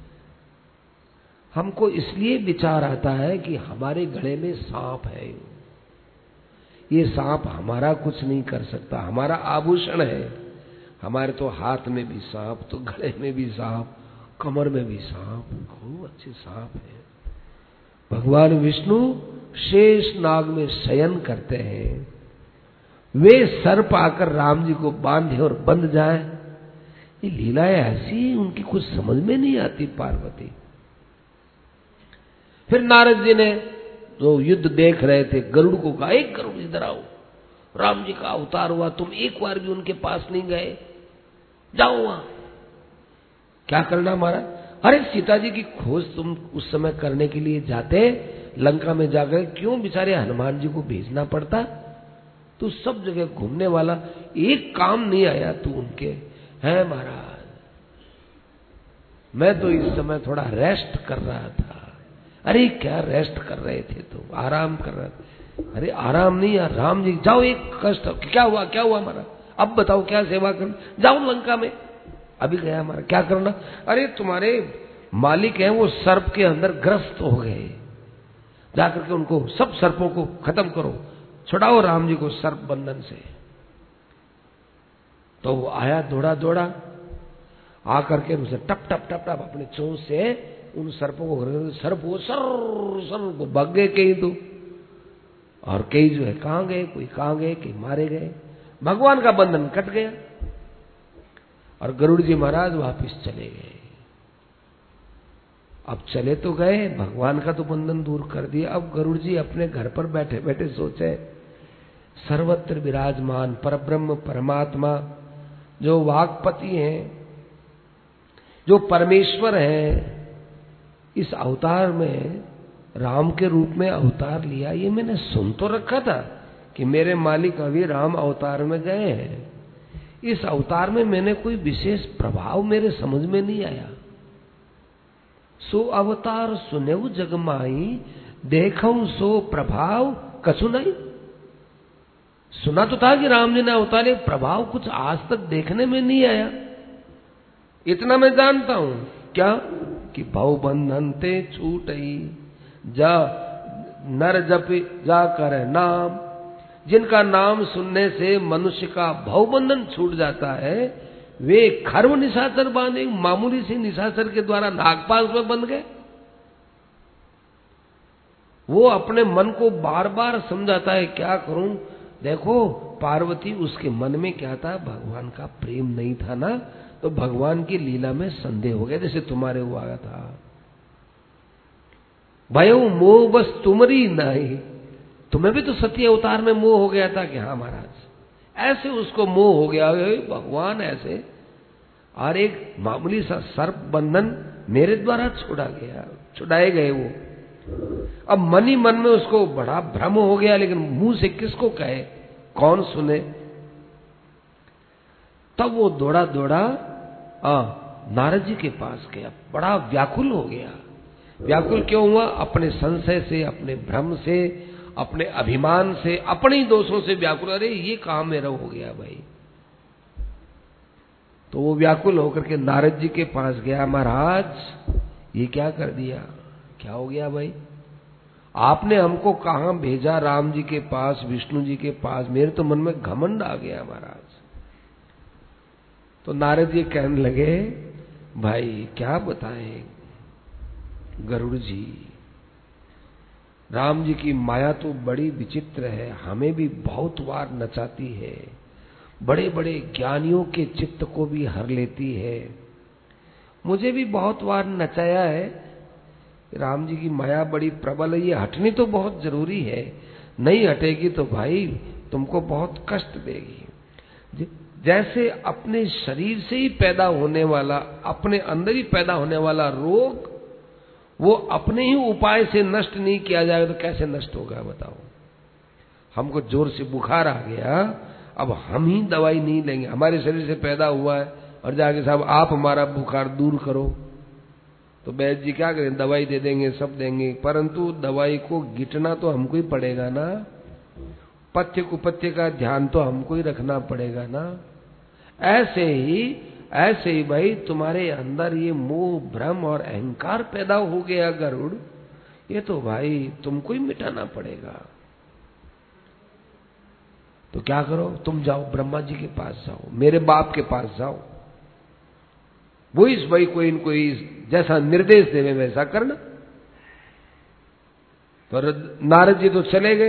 Speaker 1: हमको इसलिए विचार आता है कि हमारे गले में सांप है। ये सांप हमारा कुछ नहीं कर सकता, हमारा आभूषण है। हमारे तो हाथ में भी सांप, तो गले में भी सांप, कमर में भी सांप, खूब अच्छे सांप है। भगवान विष्णु शेष नाग में शयन करते हैं, वे सर्प आकर राम जी को बांधे और बंध जाए। ये लीलाएं ऐसी उनकी कुछ समझ में नहीं आती पार्वती। फिर नारद जी ने जो युद्ध देख रहे थे, गरुड़ को कहा, एक गरुड़ इधर आओ, राम जी का अवतार हुआ, तुम एक बार भी उनके पास नहीं गए, जाओ वहां। क्या करना महाराज? अरे सीता जी की खोज तुम उस समय करने के लिए जाते, लंका में जाकर क्यों बेचारे हनुमान जी को भेजना पड़ता? तू सब जगह घूमने वाला, एक काम नहीं आया तू उनके। है महाराज, मैं तो इस समय थोड़ा रेस्ट कर रहा था। अरे क्या रेस्ट कर रहे थे? तो आराम कर रहा था। अरे आराम नहीं यार, राम जी जाओ, एक कष्ट। क्या हुआ महाराज? अब बताओ क्या सेवा करना? जाओ लंका में। अभी गया महाराज, क्या करना? अरे तुम्हारे मालिक हैं वो सर्प के अंदर ग्रस्त हो गए, जाकर के उनको सब सर्पों को खत्म करो, छुड़ाओ राम जी को सर्प बंधन से। तो वो आया दौड़ा दौड़ा, आकर के उनसे टप टप टप टप अपने चोंच से उन सर्पों को, सर्प वो सर को भाग गए कई तो, और कई जो है कहां गए, कोई कहां गए, कई मारे गए। भगवान का बंधन कट गया और गरुड़ जी महाराज वापिस चले गए। अब चले तो गए, भगवान का तो बंधन दूर कर दिया। अब गरुड़ जी अपने घर पर बैठे बैठे सोचे, सर्वत्र विराजमान परब्रह्म परमात्मा जो वाक्पति हैं, जो परमेश्वर हैं, इस अवतार में राम के रूप में अवतार लिया। ये मैंने सुन तो रखा था कि मेरे मालिक अभी राम अवतार में गए हैं। इस अवतार में मैंने कोई विशेष प्रभाव मेरे समझ में नहीं आया। सो अवतार सुनेऊ जग माई, देखऊं सो प्रभाव कछु नहीं। सुना तो था कि राम जी ने अवतार, प्रभाव कुछ आज तक देखने में नहीं आया। इतना मैं जानता हूं क्या कि भव बंधन ते छूटई, जा नर जप जा कर नाम। जिनका नाम सुनने से मनुष्य का भव बंधन छूट जाता है, वे खर्व निशाचर बांधे, मामूली से निशाचर के द्वारा नागपाश में बंध गए। वो अपने मन को बार बार समझाता है, क्या करूं, देखो पार्वती उसके मन में क्या था, भगवान का प्रेम नहीं था ना, तो भगवान की लीला में संदेह हो गया, जैसे तुम्हारे हुआ था। भयो मोह बस तुमरी नहीं, तुम्हें भी तो सत्य अवतार में मोह हो गया था कि हाँ महाराज, ऐसे उसको मोह हो गया भगवान ऐसे, और एक मामूली सा सर्प बंधन मेरे द्वारा छुड़ाए गए वो। अब मन ही मन में उसको बड़ा भ्रम हो गया, लेकिन मुंह से किसको कहे, कौन सुने। तब वो दौड़ा दौड़ा नारद जी के पास गया, बड़ा व्याकुल हो गया। व्याकुल क्यों हुआ, अपने संशय से, अपने भ्रम से, अपने अभिमान से, अपने ही दोषों से व्याकुल। अरे ये काम मेरा हो गया भाई। तो वो व्याकुल होकर के नारद जी के पास गया, महाराज ये क्या कर दिया, क्या हो गया भाई, आपने हमको कहां भेजा, राम जी के पास, विष्णु जी के पास, मेरे तो मन में घमंड आ गया महाराज। तो नारद जी कहने लगे, भाई क्या बताएं गरुड़ जी, राम जी की माया तो बड़ी विचित्र है, हमें भी बहुत बार नचाती है, बड़े बड़े ज्ञानियों के चित्त को भी हर लेती है, मुझे भी बहुत बार नचाया है। राम जी की माया बड़ी प्रबल है, ये हटनी तो बहुत जरूरी है, नहीं हटेगी तो भाई तुमको बहुत कष्ट देगी। जैसे अपने शरीर से ही पैदा होने वाला, अपने अंदर ही पैदा होने वाला रोग, वो अपने ही उपाय से नष्ट नहीं किया जाएगा तो कैसे नष्ट होगा बताओ। हमको जोर से बुखार आ गया, अब हम ही दवाई नहीं लेंगे, हमारे शरीर से पैदा हुआ है, और जाके साहब आप हमारा बुखार दूर करो, तो वैद्य जी क्या करें, दवाई दे देंगे, सब देंगे, परंतु दवाई को गिटना तो हमको ही पड़ेगा ना, पथ्य कुपथ्य का ध्यान तो हमको ही रखना पड़ेगा ना। ऐसे ही भाई तुम्हारे अंदर ये मोह भ्रम और अहंकार पैदा हो गया गरुड़, ये तो भाई तुमको ही मिटाना पड़ेगा। तो क्या करो, तुम जाओ ब्रह्मा जी के पास जाओ, मेरे बाप के पास जाओ, वो इस भाई को इनको जैसा निर्देश देवे वैसा करना। पर नारद जी तो चले गए।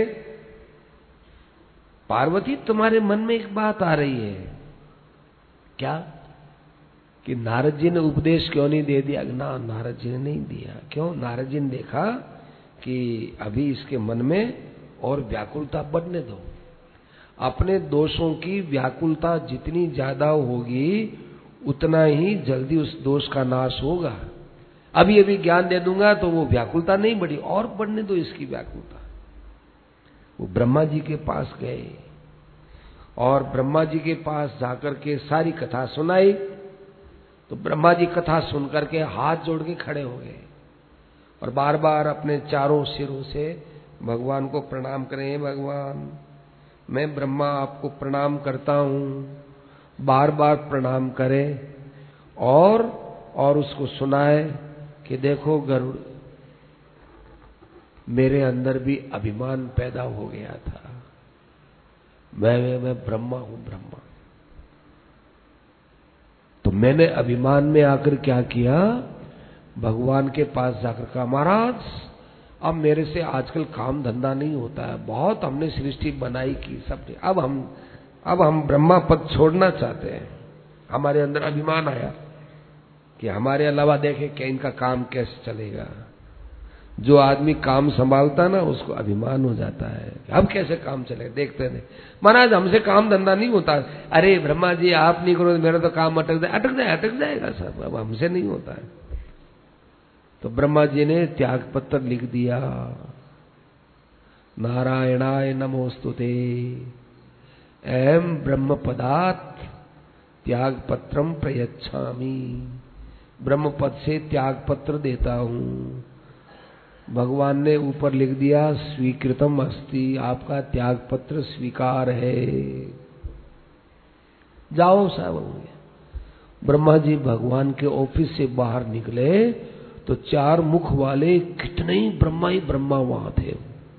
Speaker 1: पार्वती तुम्हारे मन में एक बात आ रही है क्या, कि नारद जी ने उपदेश क्यों नहीं दे दिया। ना, नारद जी ने नहीं दिया। क्यों, नारद जी ने देखा कि अभी इसके मन में और व्याकुलता बढ़ने दो, अपने दोषों की व्याकुलता जितनी ज्यादा होगी उतना ही जल्दी उस दोष का नाश होगा। अभी अभी ज्ञान दे दूंगा तो वो व्याकुलता नहीं बढ़ी, और बढ़ने दो इसकी व्याकुलता। वो ब्रह्मा जी के पास गए और ब्रह्मा जी के पास जाकर के सारी कथा सुनाई। तो ब्रह्मा जी कथा सुनकर के हाथ जोड़ के खड़े हो गए और बार बार अपने चारों सिरों से भगवान को प्रणाम करें। भगवान, मैं ब्रह्मा आपको प्रणाम करता हूं। बार बार प्रणाम करें और उसको सुनाए कि देखो गरुड़, मेरे अंदर भी अभिमान पैदा हो गया था, मैं ब्रह्मा हूं, ब्रह्मा। तो मैंने अभिमान में आकर क्या किया, भगवान के पास जाकर कहा, महाराज अब मेरे से आजकल काम धंधा नहीं होता है, बहुत हमने सृष्टि बनाई की सबने, अब हम ब्रह्मा पद छोड़ना चाहते हैं। हमारे अंदर अभिमान आया कि हमारे अलावा देखे कि इनका काम कैसे चलेगा। जो आदमी काम संभालता ना उसको अभिमान हो जाता है, अब कैसे काम चलेगा, देखते नहीं महाराज हमसे काम धंधा नहीं होता। अरे ब्रह्मा जी आप नहीं करो तो मेरा तो काम अटक जाएगा सब, अब हमसे नहीं होता है। तो ब्रह्मा जी ने त्याग पत्र लिख दिया, नारायणाय नमोस्तुते एम ब्रह्म पदात् त्याग पत्रम प्रयच्छामि। ब्रह्म पद से त्याग पत्र देता हूं। भगवान ने ऊपर लिख दिया, स्वीकृतम अस्ति, आपका त्याग पत्र स्वीकार है, जाओ साहब। ब्रह्मा जी भगवान के ऑफिस से बाहर निकले तो चार मुख वाले कितने ही ब्रह्मा वहां थे।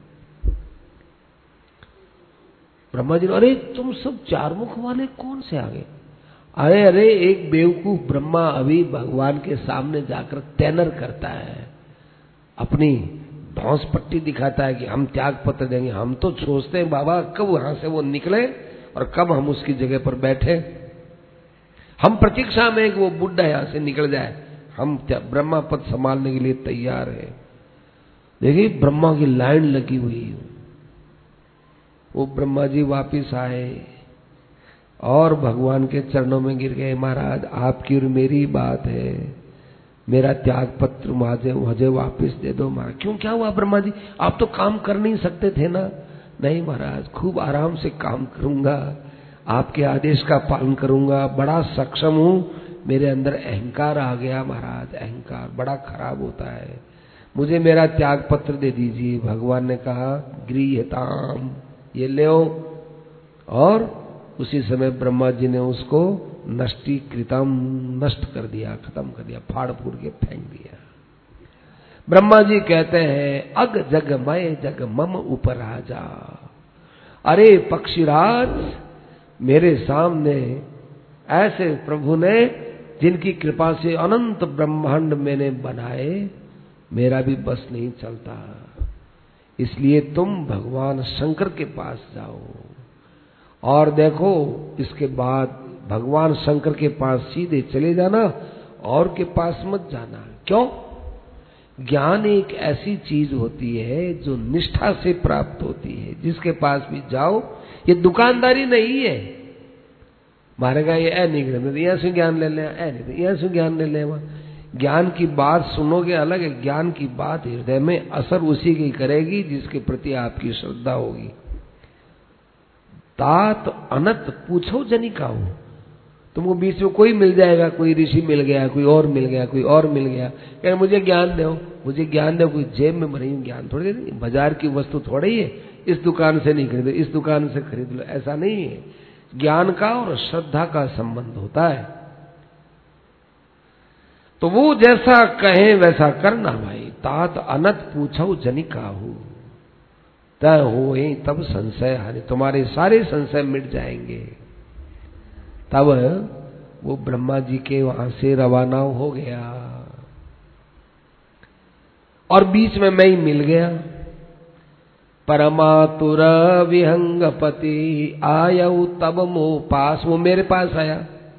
Speaker 1: ब्रह्मा जी, अरे तुम सब चार मुख वाले कौन से आ गए। अरे एक बेवकूफ ब्रह्मा अभी भगवान के सामने जाकर तैनर करता है, अपनी धौंस पट्टी दिखाता है कि हम त्याग पत्र देंगे। हम तो सोचते हैं बाबा कब वहां से वो निकले और कब हम उसकी जगह पर बैठे। हम प्रतीक्षा में कि वो बुढ़ा यहां से निकल जाए, हम ब्रह्मा पद संभालने के लिए तैयार है। देखिए ब्रह्मा की लाइन लगी हुई, वो ब्रह्मा जी वापिस आए और भगवान के चरणों में गिर गए। महाराज आपकी और मेरी बात है, मेरा त्याग पत्र मुझे वापिस दे दो महाराज। क्यों, क्या हुआ ब्रह्मा जी, आप तो काम कर नहीं सकते थे ना? नहीं महाराज, खूब आराम से काम करूंगा, आपके आदेश का पालन करूंगा, बड़ा सक्षम हूं। मेरे अंदर अहंकार आ गया महाराज, अहंकार बड़ा खराब होता है, मुझे मेरा त्याग पत्र दे दीजिए। भगवान ने कहा गृह्यताम, ये ले। और उसी समय ब्रह्मा जी ने उसको नष्टीकृतम, नष्ट कर दिया, खत्म कर दिया, फाड़ फूड़ के फेंक दिया। ब्रह्मा जी कहते हैं अग जग मय जग मम उपराजा। अरे पक्षीराज, मेरे सामने ऐसे प्रभु ने जिनकी कृपा से अनंत ब्रह्मांड मैंने बनाए, मेरा भी बस नहीं चलता, इसलिए तुम भगवान शंकर के पास जाओ। और देखो इसके बाद भगवान शंकर के पास सीधे चले जाना और के पास मत जाना। क्यों? ज्ञान एक ऐसी चीज होती है जो निष्ठा से प्राप्त होती है, जिसके पास भी जाओ, ये दुकानदारी नहीं है। मारे का ये नहीं, यहाँ से ज्ञान ले ले, नहीं यहाँ से ज्ञान ले ले। ज्ञान की बात सुनोगे अलग है, ज्ञान की बात हृदय में असर उसी की करेगी जिसके प्रति आपकी श्रद्धा होगी। तात अनत पूछो जनी का हो, तुमको बीच में कोई मिल जाएगा, कोई ऋषि मिल गया, कोई और मिल गया, कोई और मिल गया, कह मुझे ज्ञान दो, मुझे ज्ञान दो। कोई जेब में भरी ज्ञान थोड़ी दे, बाजार की वस्तु थोड़ी है, इस दुकान से नहीं खरीदो, इस दुकान से खरीद लो, ऐसा नहीं है। ज्ञान का और श्रद्धा का संबंध होता है। तो वो जैसा कहे वैसा करना भाई। तात अनत पूछो जनी काहू, तय होए तब संशय हानि, तुम्हारे सारे संशय मिट जाएंगे। तब वो ब्रह्मा जी के वहां से रवाना हो गया और बीच में मैं ही मिल गया। परमातुर विहंगपति आयऊ तब मो पास, वो मेरे पास आया।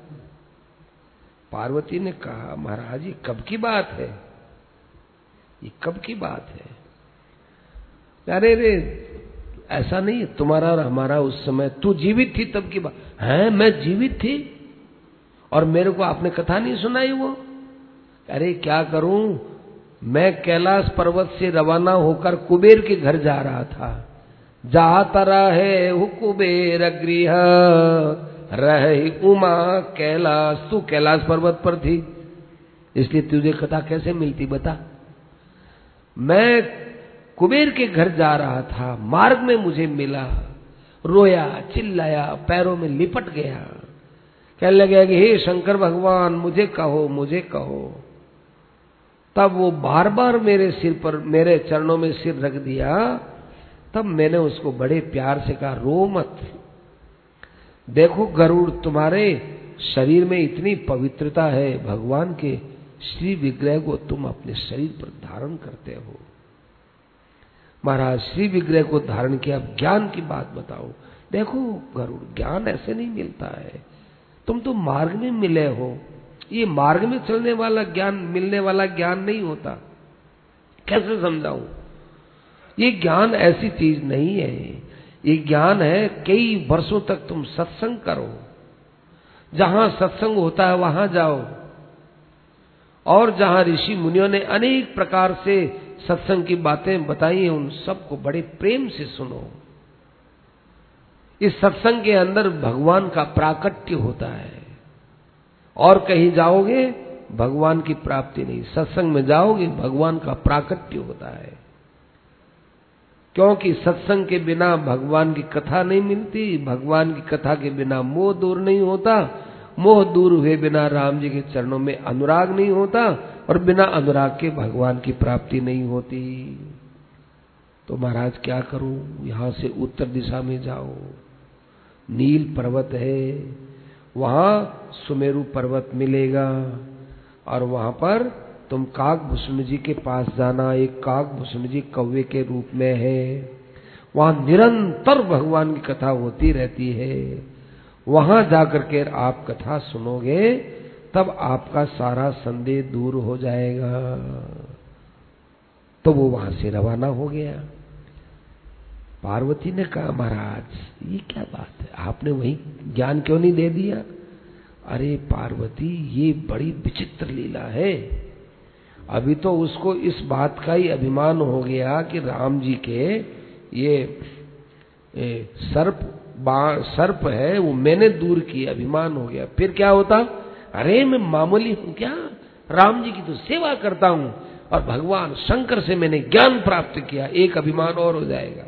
Speaker 1: पार्वती ने कहा महाराज ये कब की बात है, ये कब की बात है? अरे रे ऐसा नहीं, तुम्हारा और हमारा उस समय, तू जीवित थी तब की बात है। मैं जीवित थी और मेरे को आपने कथा नहीं सुनाई वो? अरे क्या करूं, मैं कैलाश पर्वत से रवाना होकर कुबेर के घर जा रहा था। जाता रहे हु कुबेर गृह रहे उमा कैलाश, तू कैलाश पर्वत पर थी, इसलिए तुझे कथा कैसे मिलती बता। मैं कुबेर के घर जा रहा था, मार्ग में मुझे मिला, रोया चिल्लाया, पैरों में लिपट गया, कहने लगा कि हे शंकर भगवान मुझे कहो, मुझे कहो। तब वो बार बार मेरे सिर पर, मेरे चरणों में सिर रख दिया। तब मैंने उसको बड़े प्यार से कहा रो मत, देखो गरुड़ तुम्हारे शरीर में इतनी पवित्रता है, भगवान के श्री विग्रह को तुम अपने शरीर पर धारण करते हो। महाराज श्री विग्रह को धारण किया, ज्ञान की बात बताओ। देखो गरुड़ ज्ञान ऐसे नहीं मिलता है, तुम तो मार्ग में मिले हो, ये मार्ग में चलने वाला ज्ञान, मिलने वाला ज्ञान नहीं होता। कैसे समझाऊं? ये ज्ञान ऐसी चीज नहीं है, ये ज्ञान है कई वर्षों तक तुम सत्संग करो, जहां सत्संग होता है वहां जाओ, और जहां ऋषि मुनियों ने अनेक प्रकार से सत्संग की बातें बताई हैं, उन सबको बड़े प्रेम से सुनो। इस सत्संग के अंदर भगवान का प्राकट्य होता है, और कहीं जाओगे भगवान की प्राप्ति नहीं, सत्संग में जाओगे भगवान का प्राकट्य होता है। क्योंकि सत्संग के बिना भगवान की कथा नहीं मिलती, भगवान की कथा के बिना मोह दूर नहीं होता, मोह दूर हुए बिना राम जी के चरणों में अनुराग नहीं होता, और बिना अनुराग के भगवान की प्राप्ति नहीं होती। तो महाराज क्या करूं, यहां से उत्तर दिशा में जाओ, नील पर्वत है, वहां सुमेरु पर्वत मिलेगा, और वहां पर तुम काकभूषण जी के पास जाना। एक काकभूषण जी कौवे के रूप में है, वहां निरंतर भगवान की कथा होती रहती है। वहां जाकर के आप कथा सुनोगे तब आपका सारा संदेह दूर हो जाएगा। तो वो वहां से रवाना हो गया। पार्वती ने कहा, महाराज ये क्या बात है, आपने वही ज्ञान क्यों नहीं दे दिया? अरे पार्वती, ये बड़ी विचित्र लीला है। अभी तो उसको इस बात का ही अभिमान हो गया कि राम जी के ये सर्प है वो मैंने दूर किया, अभिमान हो गया। फिर क्या होता? अरे मैं मामूली हूं क्या, राम जी की तो सेवा करता हूं और भगवान शंकर से मैंने ज्ञान प्राप्त किया, एक अभिमान और हो जाएगा।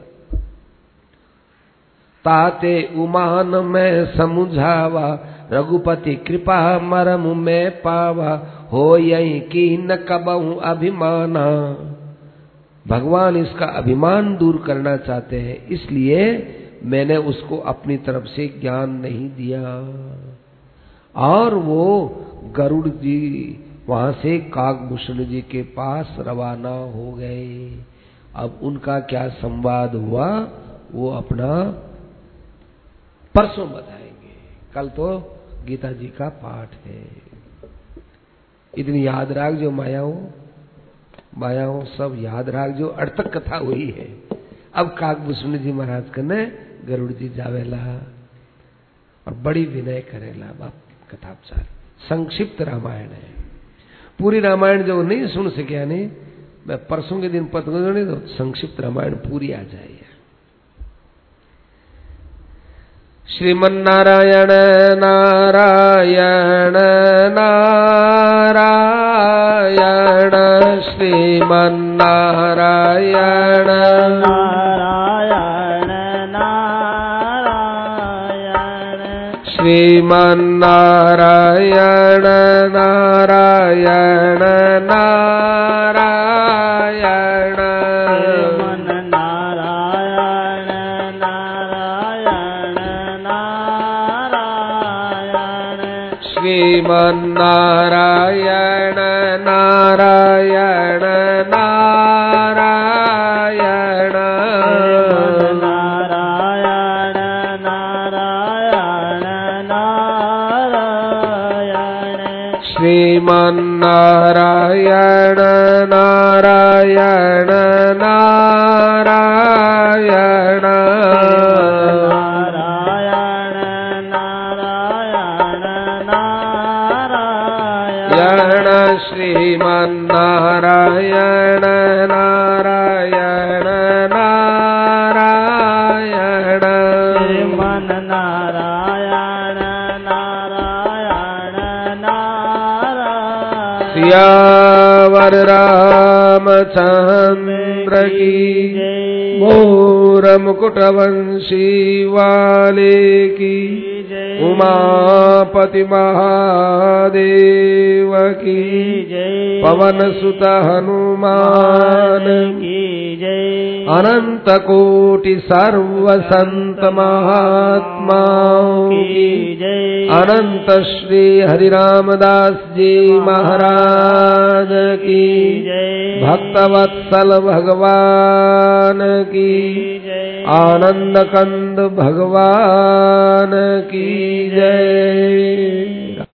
Speaker 1: ताते उमान में समुझावा, रघुपति कृपा मरम में पावा, हो यही की न कबहू अभिमाना। भगवान इसका अभिमान दूर करना चाहते हैं, इसलिए मैंने उसको अपनी तरफ से ज्ञान नहीं दिया। और वो गरुड़ जी वहां से काकभूषण जी के पास रवाना हो गए। अब उनका क्या संवाद हुआ वो अपना परसों बताएंगे। कल तो गीता जी का पाठ है। इतनी याद राख जो मायाओं सब याद राख जो अर्थक कथा हुई है। अब काकभूषण जी महाराज कने गरुड़ जी जावेला और बड़ी विनय करेला। बाप कथा चार संक्षिप्त रामायण है। पूरी रामायण जो नहीं सुन सके नहीं, मैं परसों के दिन पता नहीं तो संक्षिप्त रामायण पूरी आ जाए। श्रीमन्नारायण नारायण नारायण श्रीमन्नारायण
Speaker 2: नारायण नारायण
Speaker 1: श्रीमन्नारायण नारायण नारायण श्रीमन्नारायण नारायण नारायण
Speaker 2: नारायण नारायण नारायण
Speaker 1: श्रीमन्नारायण नारायण नारायण श्रीमन्नारायण नारायण नारायण
Speaker 2: श्रीमन्नारायण नारायण नारायण
Speaker 1: सियावर रामचंद्र की मोर मुकुटवंशी वाले की उमापति महादेव की पवन सुत हनुमान
Speaker 2: की जय।
Speaker 1: अनंत कोटि सर्व संत महात्माओं की
Speaker 2: जय।
Speaker 1: अनंत श्री हरिरामदास जी महाराज की जय। भक्तवत्सल भगवान की जय। आनंद कंद भगवान की जय।